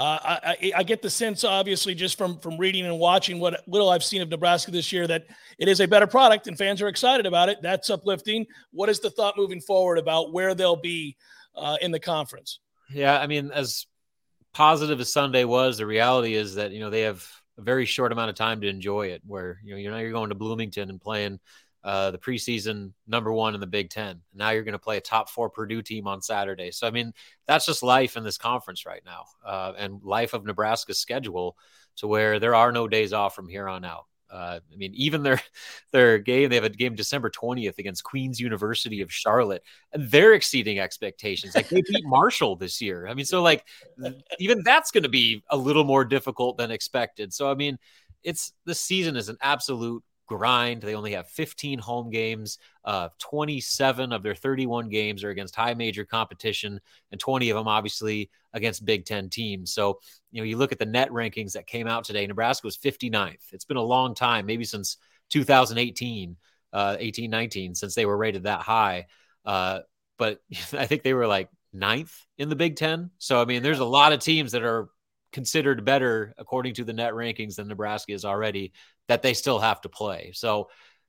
I get the sense, obviously, just from reading and watching what little I've seen of Nebraska this year, that it is a better product and fans are excited about it. That's uplifting. What is the thought moving forward about where they'll be in the conference? Yeah, I mean, as positive as Sunday was, the reality is that, they have a very short amount of time to enjoy it, where, you're going to Bloomington and playing the preseason number 1 in the Big Ten. Now you're going to play a top 4 Purdue team on Saturday. So, I mean, that's just life in this conference right now, and life of Nebraska's schedule, to where there are no days off from here on out. Even their game, they have a game December 20th against Queen's University of Charlotte, and they're exceeding expectations. Like, they beat Marshall this year. So even that's going to be a little more difficult than expected. So, this season is an absolute grind. They only have 15 home games. 27 of their 31 games are against high major competition, and 20 of them obviously against Big Ten teams. So, you look at the net rankings that came out today, Nebraska was 59th. It's been a long time, maybe since 2018, 18-19, since they were rated that high. But I think they were like 9th in the Big Ten. So, there's a lot of teams that are considered better according to the net rankings than Nebraska is already, that they still have to play. So,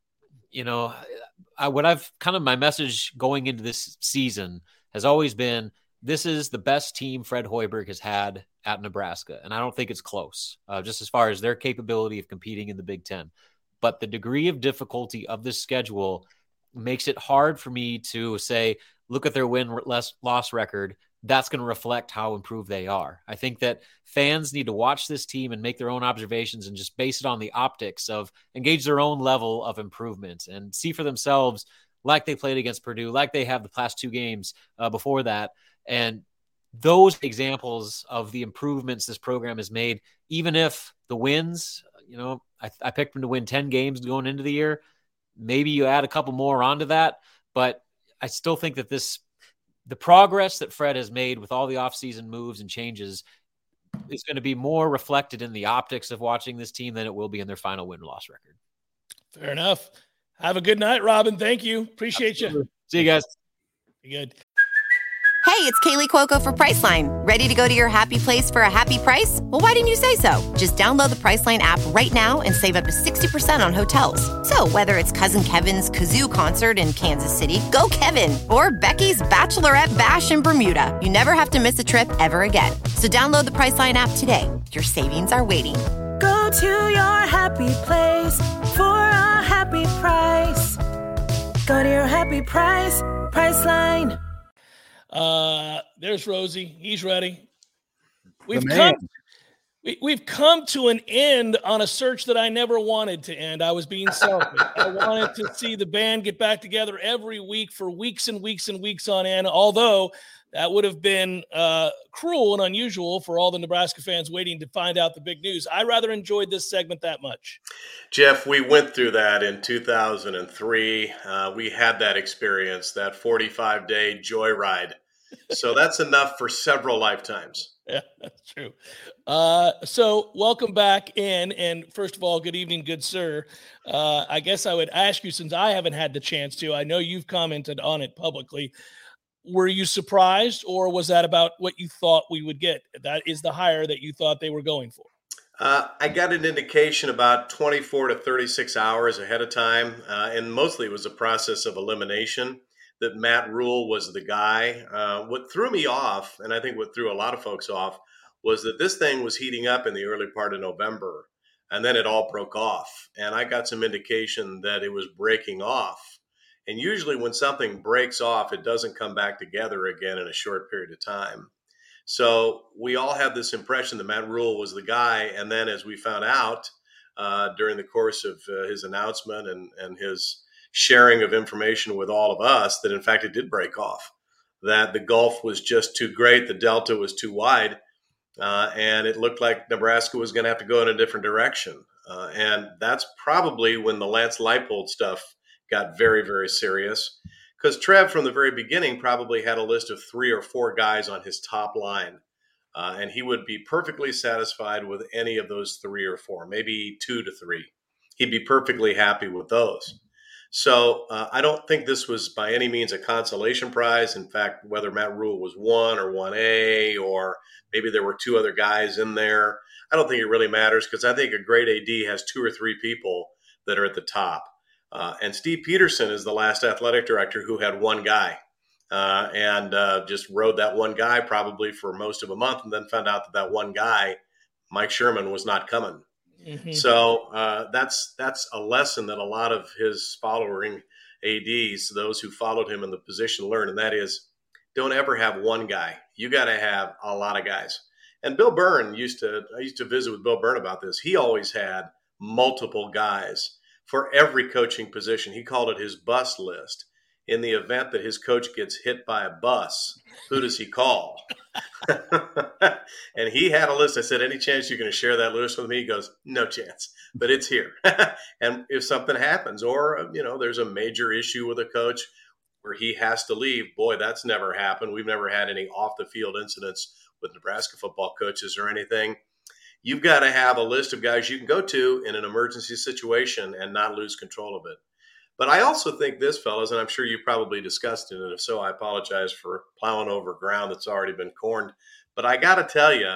my message going into this season has always been, this is the best team Fred Hoiberg has had at Nebraska. And I don't think it's close, just as far as their capability of competing in the Big Ten. But the degree of difficulty of this schedule makes it hard for me to say, look at their win-loss record. That's going to reflect how improved they are. I think that fans need to watch this team and make their own observations, and just base it on the optics of, engage their own level of improvement and see for themselves, like they played against Purdue, like they have the past 2 games before that. And those examples of the improvements this program has made, even if the wins, I picked them to win 10 games going into the year. Maybe you add a couple more onto that, but I still think that the progress that Fred has made with all the offseason moves and changes is going to be more reflected in the optics of watching this team than it will be in their final win-loss record. Fair enough. Have a good night, Robin. Thank you. Appreciate you. See you guys. Be good. Hey, it's Kaylee Cuoco for Priceline. Ready to go to your happy place for a happy price? Well, why didn't you say so? Just download the Priceline app right now and save up to 60% on hotels. So whether it's Cousin Kevin's Kazoo Concert in Kansas City, go Kevin, or Becky's Bachelorette Bash in Bermuda, you never have to miss a trip ever again. So download the Priceline app today. Your savings are waiting. Go to your happy place for a happy price. Go to your happy price, Priceline. There's Rosie. He's ready. We've come to an end on a search that I never wanted to end. I was being selfish. I wanted to see the band get back together every week for weeks and weeks and weeks on end, although that would have been cruel and unusual for all the Nebraska fans waiting to find out the big news. I rather enjoyed this segment that much. Jeff, we went through that in 2003. We had that experience, that 45-day joyride So that's enough for several lifetimes. Yeah, that's true. So welcome back in. And first of all, good evening, good sir. I guess I would ask you, since I haven't had the chance to, I know you've commented on it publicly. Were you surprised, or was that about what you thought we would get? That is the hire that you thought they were going for. I got an indication about 24 to 36 hours ahead of time, and mostly it was a process of elimination, that Matt Rule was the guy. What threw me off, and I think what threw a lot of folks off, was that this thing was heating up in the early part of November, and then it all broke off. And I got some indication that it was breaking off. And usually when something breaks off, it doesn't come back together again in a short period of time. So we all had this impression that Matt Rule was the guy. And then as we found out during the course of his announcement and his sharing of information with all of us, that in fact it did break off, that the gulf was just too great, the delta was too wide, and it looked like Nebraska was going to have to go in a different direction. And that's probably when the Lance Leipold stuff got very, very serious, because Trev from the very beginning probably had a list of 3 or 4 guys on his top line, and he would be perfectly satisfied with any of those 3 or 4, maybe 2 to 3. He'd be perfectly happy with those. So I don't think this was by any means a consolation prize. In fact, whether Matt Rule was 1 or 1A, or maybe there were 2 other guys in there, I don't think it really matters, because I think a great AD has 2 or 3 people that are at the top. And Steve Peterson is the last athletic director who had 1 guy and just rode that 1 guy probably for most of a month, and then found out that 1 guy, Mike Sherman, was not coming. Mm-hmm. So that's a lesson that a lot of his following ADs, those who followed him in the position, learned, and that is, don't ever have 1 guy. You got to have a lot of guys. And Bill Byrne I used to visit with Bill Byrne about this. He always had multiple guys for every coaching position. He called it his bus list. In the event that his coach gets hit by a bus, who does he call? And he had a list. I said, any chance you're going to share that list with me? He goes, no chance, but it's here. And if something happens, or, there's a major issue with a coach where he has to leave, boy, that's never happened. We've never had any off the field incidents with Nebraska football coaches or anything. You've got to have a list of guys you can go to in an emergency situation and not lose control of it. But I also think this, fellas, and I'm sure you probably discussed it, and if so, I apologize for plowing over ground that's already been corned. But I got to tell you,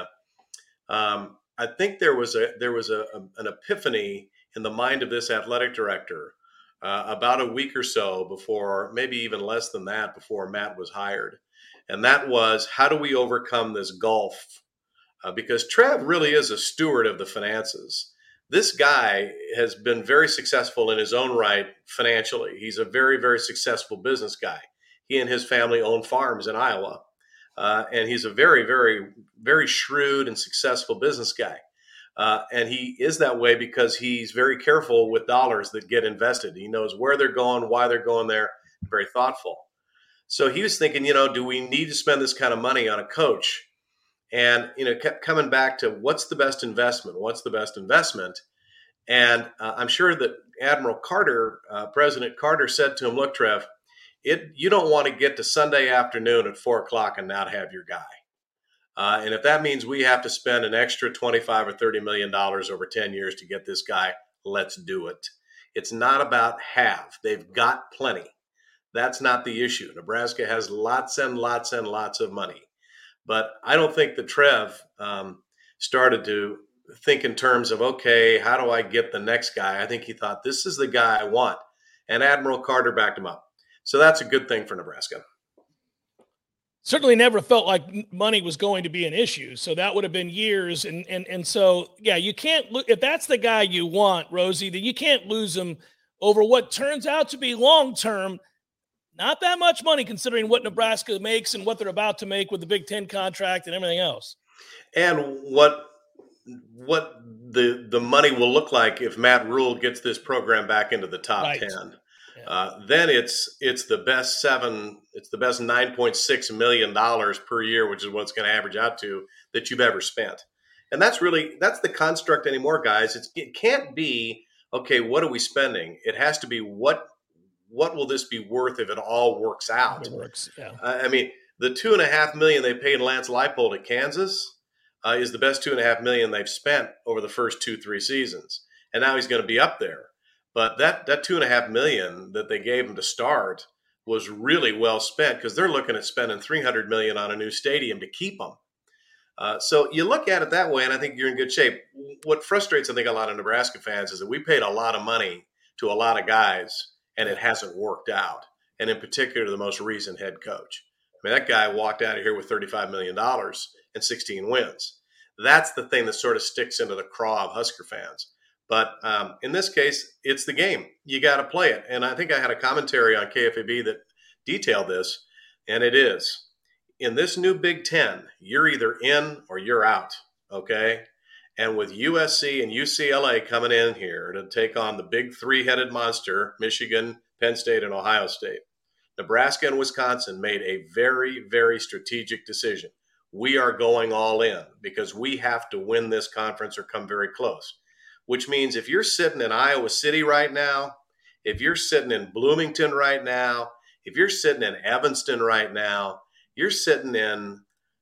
I think there was an epiphany in the mind of this athletic director about a week or so before, maybe even less than that, before Matt was hired. And that was, how do we overcome this gulf? Because Trev really is a steward of the finances. This guy has been very successful in his own right financially. He's a very, very successful business guy. He and his family own farms in Iowa. And he's a very, very, very shrewd and successful business guy. And he is that way because he's very careful with dollars that get invested. He knows where they're going, why they're going there, very thoughtful. So he was thinking, do we need to spend this kind of money on a coach? And, kept coming back to what's the best investment? What's the best investment? And I'm sure that Admiral Carter, President Carter, said to him, look, Trev, you don't want to get to Sunday afternoon at 4:00 and not have your guy. And if that means we have to spend an extra $25 or $30 million over 10 years to get this guy, let's do it. It's not about have. They've got plenty. That's not the issue. Nebraska has lots and lots and lots of money. But I don't think that Trev started to think in terms of, okay, how do I get the next guy? I think he thought, this is the guy I want. And Admiral Carter backed him up. So that's a good thing for Nebraska. Certainly never felt like money was going to be an issue. So that would have been years. And so, yeah, you can't – if that's the guy you want, Rosie, then you can't lose him over what turns out to be long-term – not that much money considering what Nebraska makes and what they're about to make with the Big Ten contract and everything else. And what the money will look like if Matt Rule gets this program back into the top 10. Yeah. Then it's the best $9.6 million per year, which is what it's going to average out to, that you've ever spent. And that's the construct anymore, guys. It can't be, okay, what are we spending? It has to be what will this be worth if it all works out? It works, yeah. I mean, The $2.5 million they paid Lance Leipold at Kansas is the best $2.5 million they've spent over the first 2-3 seasons, and now he's going to be up there. But that $2.5 million that they gave him to start was really well spent because they're looking at spending $300 million on a new stadium to keep him. So you look at it that way, and I think you're in good shape. What frustrates, I think, a lot of Nebraska fans is that we paid a lot of money to a lot of guys, and it hasn't worked out. And in particular, the most recent head coach. I mean, that guy walked out of here with $35 million and 16 wins. That's the thing that sort of sticks into the craw of Husker fans. But in this case, it's the game. You got to play it. And I think I had a commentary on KFAB that detailed this, and it is. In this new Big Ten, you're either in or you're out, okay? And with USC and UCLA coming in here to take on the big three-headed monster, Michigan, Penn State, and Ohio State, Nebraska and Wisconsin made a very, very strategic decision. We are going all in because we have to win this conference or come very close, which means if you're sitting in Iowa City right now, if you're sitting in Bloomington right now, if you're sitting in Evanston right now, you're sitting in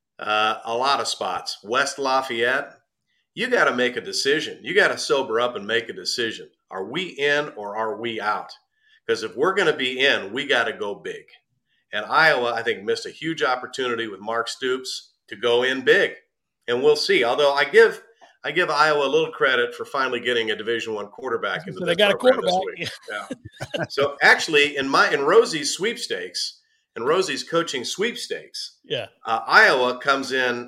a lot of spots. West Lafayette, you got to make a decision. You got to sober up and make a decision. Are we in or are we out? Because if we're going to be in, we got to go big. And Iowa, I think, missed a huge opportunity with Mark Stoops to go in big. And we'll see. Although I give Iowa a little credit for finally getting a Division I quarterback into the program this week. Yeah. So actually, in Rosie's sweepstakes, and Rosie's coaching sweepstakes, Iowa comes in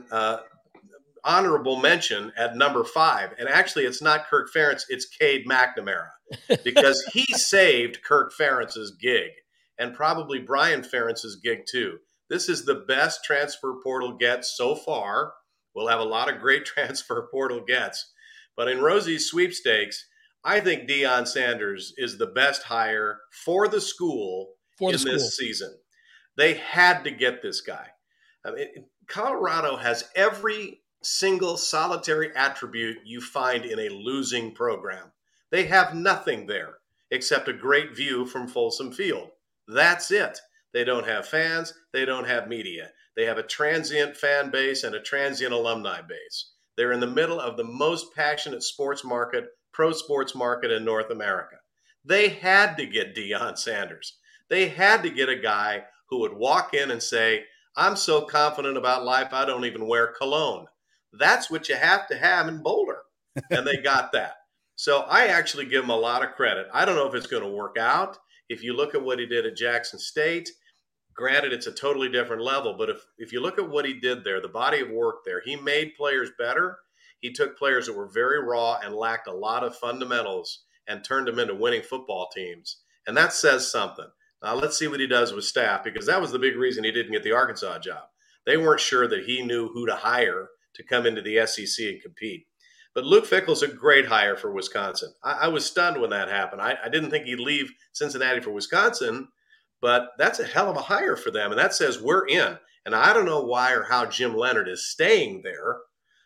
honorable mention at number 5. And actually, it's not Kirk Ferentz, it's Cade McNamara, because he saved Kirk Ferentz's gig and probably Brian Ferentz's gig too. This is the best transfer portal gets so far. We'll have a lot of great transfer portal gets. But in Rosie's sweepstakes, I think Deion Sanders is the best hire for the school this season. They had to get this guy. I mean, Colorado has every single solitary attribute you find in a losing program. They have nothing there except a great view from Folsom Field. That's it. They don't have fans. They don't have media. They have a transient fan base and a transient alumni base. They're in the middle of the most passionate sports market, pro sports market in North America. They had to get Deion Sanders. They had to get a guy who would walk in and say, I'm so confident about life, I don't even wear cologne. That's what you have to have in Boulder. And they got that. So I actually give him a lot of credit. I don't know if it's going to work out. If you look at what he did at Jackson State, granted, it's a totally different level. But if you look at what he did there, the body of work there, he made players better. He took players that were very raw and lacked a lot of fundamentals and turned them into winning football teams. And that says something. Now, let's see what he does with staff, because that was the big reason he didn't get the Arkansas job. They weren't sure that he knew who to hire to come into the SEC and compete. But Luke Fickell's a great hire for Wisconsin. I was stunned when that happened. I didn't think he'd leave Cincinnati for Wisconsin, but that's a hell of a hire for them. And that says we're in. And I don't know why or how Jim Leonhard is staying there.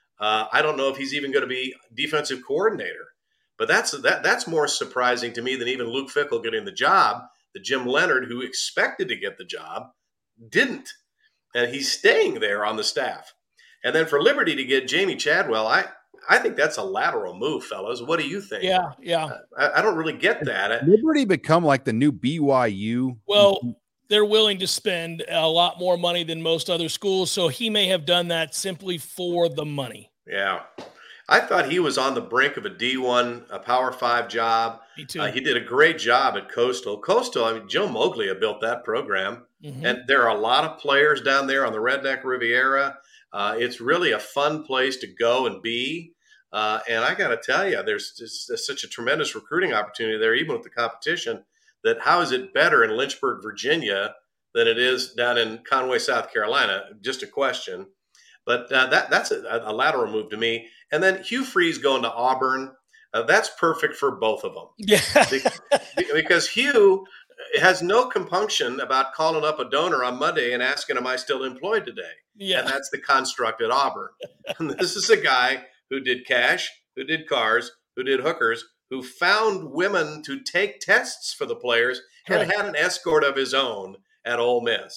I don't know if he's even going to be defensive coordinator. But that's more surprising to me than even Luke Fickell getting the job. The Jim Leonhard, who expected to get the job, didn't. And he's staying there on the staff. And then for Liberty to get Jamie Chadwell, I think that's a lateral move, fellas. What do you think? Yeah. I don't really get that. Liberty become like the new BYU? Well, they're willing to spend a lot more money than most other schools, so he may have done that simply for the money. Yeah. I thought he was on the brink of a D1, a Power 5 job. Me too. He did a great job at Coastal. I mean, Joe Moglia built that program. Mm-hmm. And there are a lot of players down there on the Redneck Riviera. It's really a fun place to go and be. And I got to tell you, there's such a tremendous recruiting opportunity there, even with the competition, that how is it better in Lynchburg, Virginia than it is down in Conway, South Carolina? Just a question. But that's a lateral move to me. And then Hugh Freeze going to Auburn, that's perfect for both of them. Yeah. Because Hugh has no compunction about calling up a donor on Monday and asking, am I still employed today? Yeah. And that's the construct at Auburn. And this is a guy who did cash, who did cars, who did hookers, who found women to take tests for the players and had an escort of his own at Ole Miss.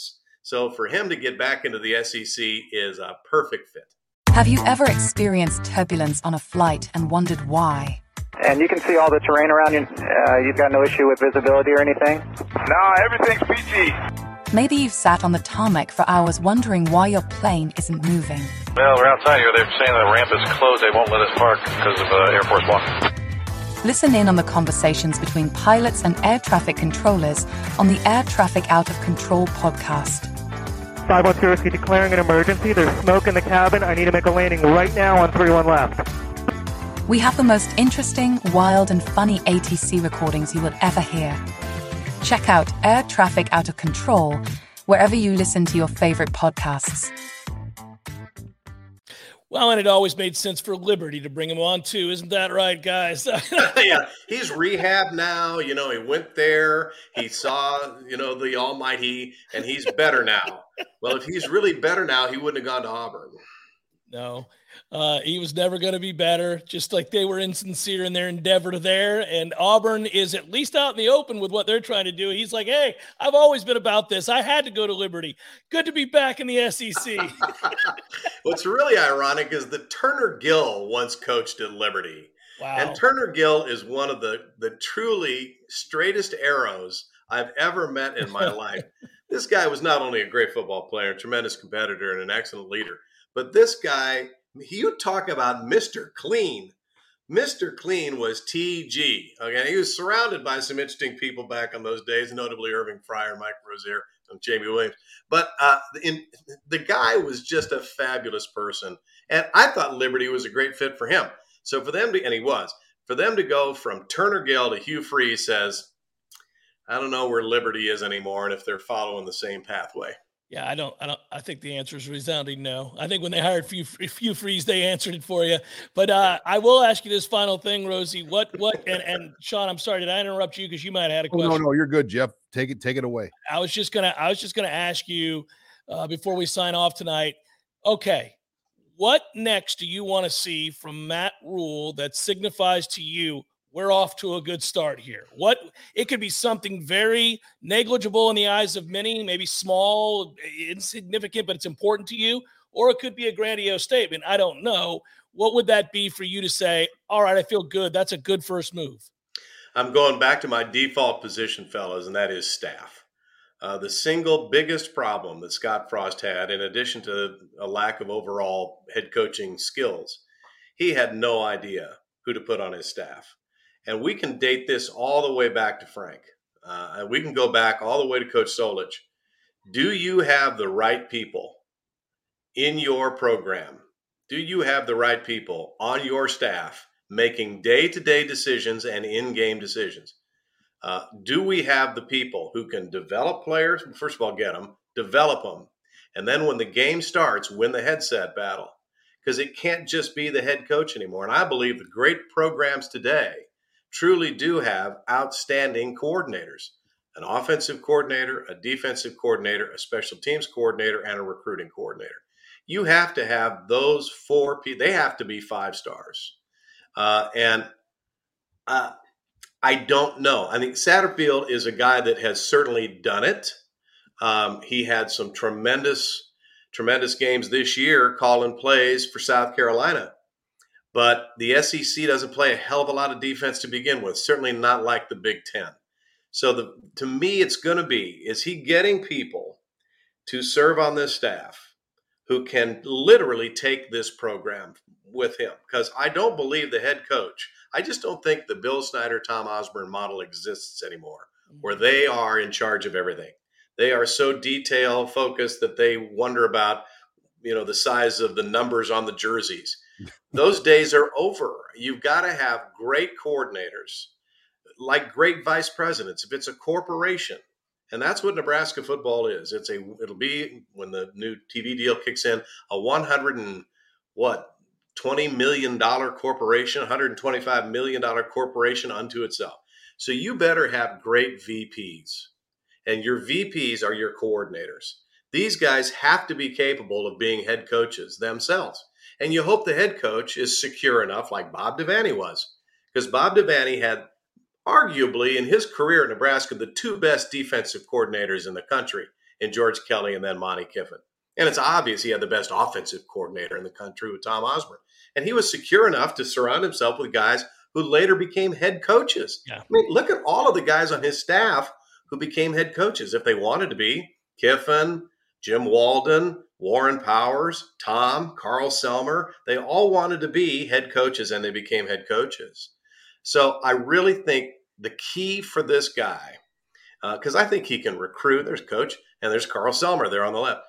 So for him to get back into the SEC is a perfect fit. Have you ever experienced turbulence on a flight and wondered why? And you can see all the terrain around you. You've got no issue with visibility or anything? No, everything's PG. Maybe you've sat on the tarmac for hours wondering why your plane isn't moving. Well, we're outside here. They're saying the ramp is closed. They won't let us park because of Air Force One. Listen in on the conversations between pilots and air traffic controllers on the Air Traffic Out of Control podcast. 512 Whiskey declaring an emergency. There's smoke in the cabin. I need to make a landing right now on 31 left. We have the most interesting, wild, and funny ATC recordings you will ever hear. Check out Air Traffic Out of Control wherever you listen to your favorite podcasts. Well, and it always made sense for Liberty to bring him on, too. Isn't that right, guys? Yeah, he's rehab now. You know, he went there. He saw, the Almighty, and he's better now. Well, if he's really better now, he wouldn't have gone to Auburn. No, he was never going to be better, just like they were insincere in their endeavor there. And Auburn is at least out in the open with what they're trying to do. He's like, hey, I've always been about this. I had to go to Liberty. Good to be back in the SEC. What's really ironic is that Turner Gill once coached at Liberty. Wow. And Turner Gill is one of the truly straightest arrows I've ever met in my life. This guy was not only a great football player, a tremendous competitor, and an excellent leader, but this guy, you talk about Mr. Clean. Mr. Clean was TG. Okay, he was surrounded by some interesting people back in those days, notably Irving Fryer, Mike Rozier, and Jamie Williams. But the guy was just a fabulous person, and I thought Liberty was a great fit for him. So for them to, and he was, for them to go from Turner Gill to Hugh Freeze says, I don't know where Liberty is anymore, and if they're following the same pathway. Yeah, I think the answer is resounding no. I think when they hired Hugh Freeze, they answered it for you. But I will ask you this final thing, Rosie. And Sean, I'm sorry, did I interrupt you? Because you might have had a question. No, you're good, Jeff. Take it away. I was just gonna ask you before we sign off tonight. Okay, what next do you want to see from Matt Rule that signifies to you we're off to a good start here? It could be something very negligible in the eyes of many, maybe small, insignificant, but it's important to you, or it could be a grandiose statement. I don't know. What would that be for you to say, all right, I feel good. That's a good first move. I'm going back to my default position, fellas, and that is staff. The single biggest problem that Scott Frost had, in addition to a lack of overall head coaching skills, he had no idea who to put on his staff. And we can date this all the way back to Frank. And we can go back all the way to Coach Solich. Do you have the right people in your program? Do you have the right people on your staff making day-to-day decisions and in-game decisions? Do we have the people who can develop players? First of all, get them, develop them. And then when the game starts, win the headset battle. Because it can't just be the head coach anymore. And I believe the great programs today truly do have outstanding coordinators, an offensive coordinator, a defensive coordinator, a special teams coordinator, and a recruiting coordinator. You have to have those four people. They have to be 5 stars. I don't know. I think Satterfield is a guy that has certainly done it. He had some tremendous games this year calling plays for South Carolina. But the SEC doesn't play a hell of a lot of defense to begin with, certainly not like the Big Ten. So to me, it's going to be, is he getting people to serve on this staff who can literally take this program with him? Because I don't believe the head coach, I just don't think the Bill Snyder, Tom Osborne model exists anymore, where they are in charge of everything. They are so detail focused that they wonder about, the size of the numbers on the jerseys. Those days are over. You've got to have great coordinators, like great vice presidents. If it's a corporation, and that's what Nebraska football is. It'll be, when the new TV deal kicks in, a $120 million corporation, $125 million corporation unto itself. So you better have great VPs, and your VPs are your coordinators. These guys have to be capable of being head coaches themselves. And you hope the head coach is secure enough, like Bob Devaney was, because Bob Devaney had arguably in his career at Nebraska the 2 best defensive coordinators in the country, in George Kelly and then Monty Kiffin. And it's obvious he had the best offensive coordinator in the country with Tom Osborne. And he was secure enough to surround himself with guys who later became head coaches. Yeah. I mean, look at all of the guys on his staff who became head coaches if they wanted to be. Kiffin, Jim Walden, Warren Powers, Tom, Carl Selmer, they all wanted to be head coaches and they became head coaches. So I really think the key for this guy, because I think he can recruit. There's Coach, and there's Carl Selmer there on the left.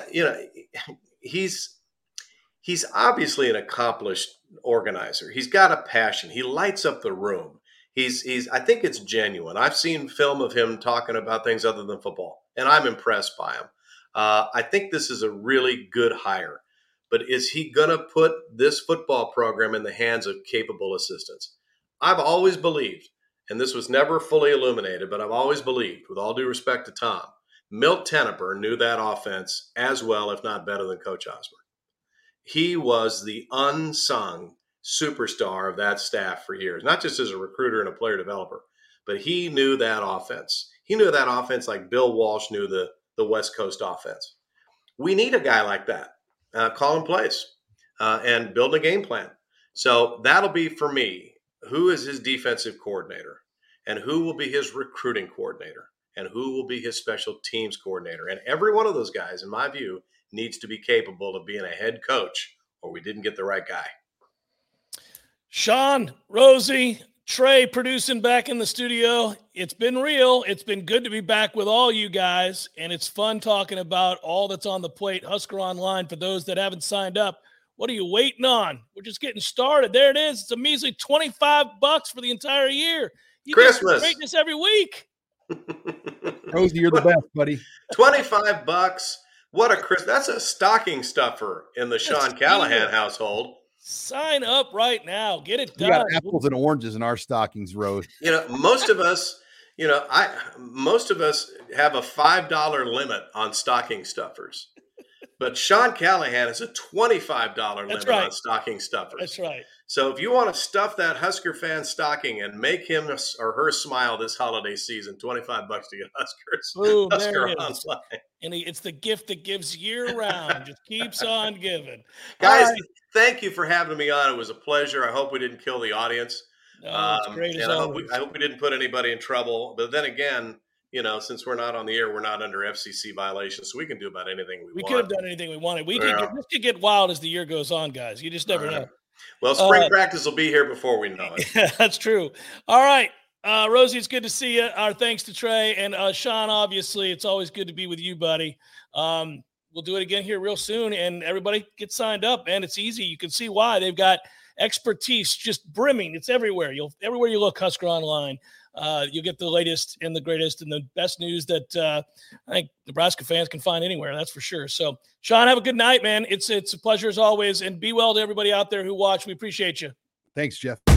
He's obviously an accomplished organizer. He's got a passion. He lights up the room. I think it's genuine. I've seen film of him talking about things other than football, and I'm impressed by him. I think this is a really good hire. But is he going to put this football program in the hands of capable assistants? I've always believed, and this was never fully illuminated, but I've always believed, with all due respect to Tom, Milt Tenopir knew that offense as well, if not better than Coach Osborne. He was the unsung superstar of that staff for years, not just as a recruiter and a player developer, but he knew that offense. He knew that offense like Bill Walsh knew the West Coast offense. We need a guy like that. Calling plays and build a game plan. So that'll be, for me, who is his defensive coordinator and who will be his recruiting coordinator and who will be his special teams coordinator. And every one of those guys, in my view, needs to be capable of being a head coach, or we didn't get the right guy. Sean, Rosie, Trey producing back in the studio. It's been real. It's been good to be back with all you guys, and it's fun talking about all that's on the plate. Husker Online, for those that haven't signed up, what are you waiting on? We're just getting started. There it is. It's a measly $25 for the entire year. You Christmas. Get greatness every week. Rosie, you're the best, buddy. $25. What a Christmas. That's a stocking stuffer in the Sean Callahan household. Sign up right now. Get it done. We got apples and oranges in our stockings, Rose. Most of us, most of us have a $5 limit on stocking stuffers. But Sean Callahan has a $25 limit on stocking stuffers. That's right. So if you want to stuff that Husker fan stocking and make him or her smile this holiday season, $25 to get Huskers. Boom, Husker there it Online. is. And it's the gift that gives year round. Just keeps on giving. Guys, thank you for having me on. It was a pleasure. I hope we didn't kill the audience. No, it's great as always. I hope we didn't put anybody in trouble. But then again, since we're not on the air, we're not under FCC violations, so we can do about anything we want. We could have done anything we wanted. This could get wild as the year goes on, guys. You just never know. Well, spring practice will be here before we know it. Yeah, that's true. All right. Rosie, it's good to see you. Our thanks to Trey. And Sean, obviously, it's always good to be with you, buddy. We'll do it again here real soon, and everybody get signed up, man. It's easy. You can see why. They've got expertise just brimming. It's everywhere. Everywhere you look, Husker Online. You'll get the latest and the greatest and the best news that I think Nebraska fans can find anywhere. That's for sure. So, Sean, have a good night, man. It's a pleasure as always, and be well to everybody out there who watch. We appreciate you. Thanks, Jeff.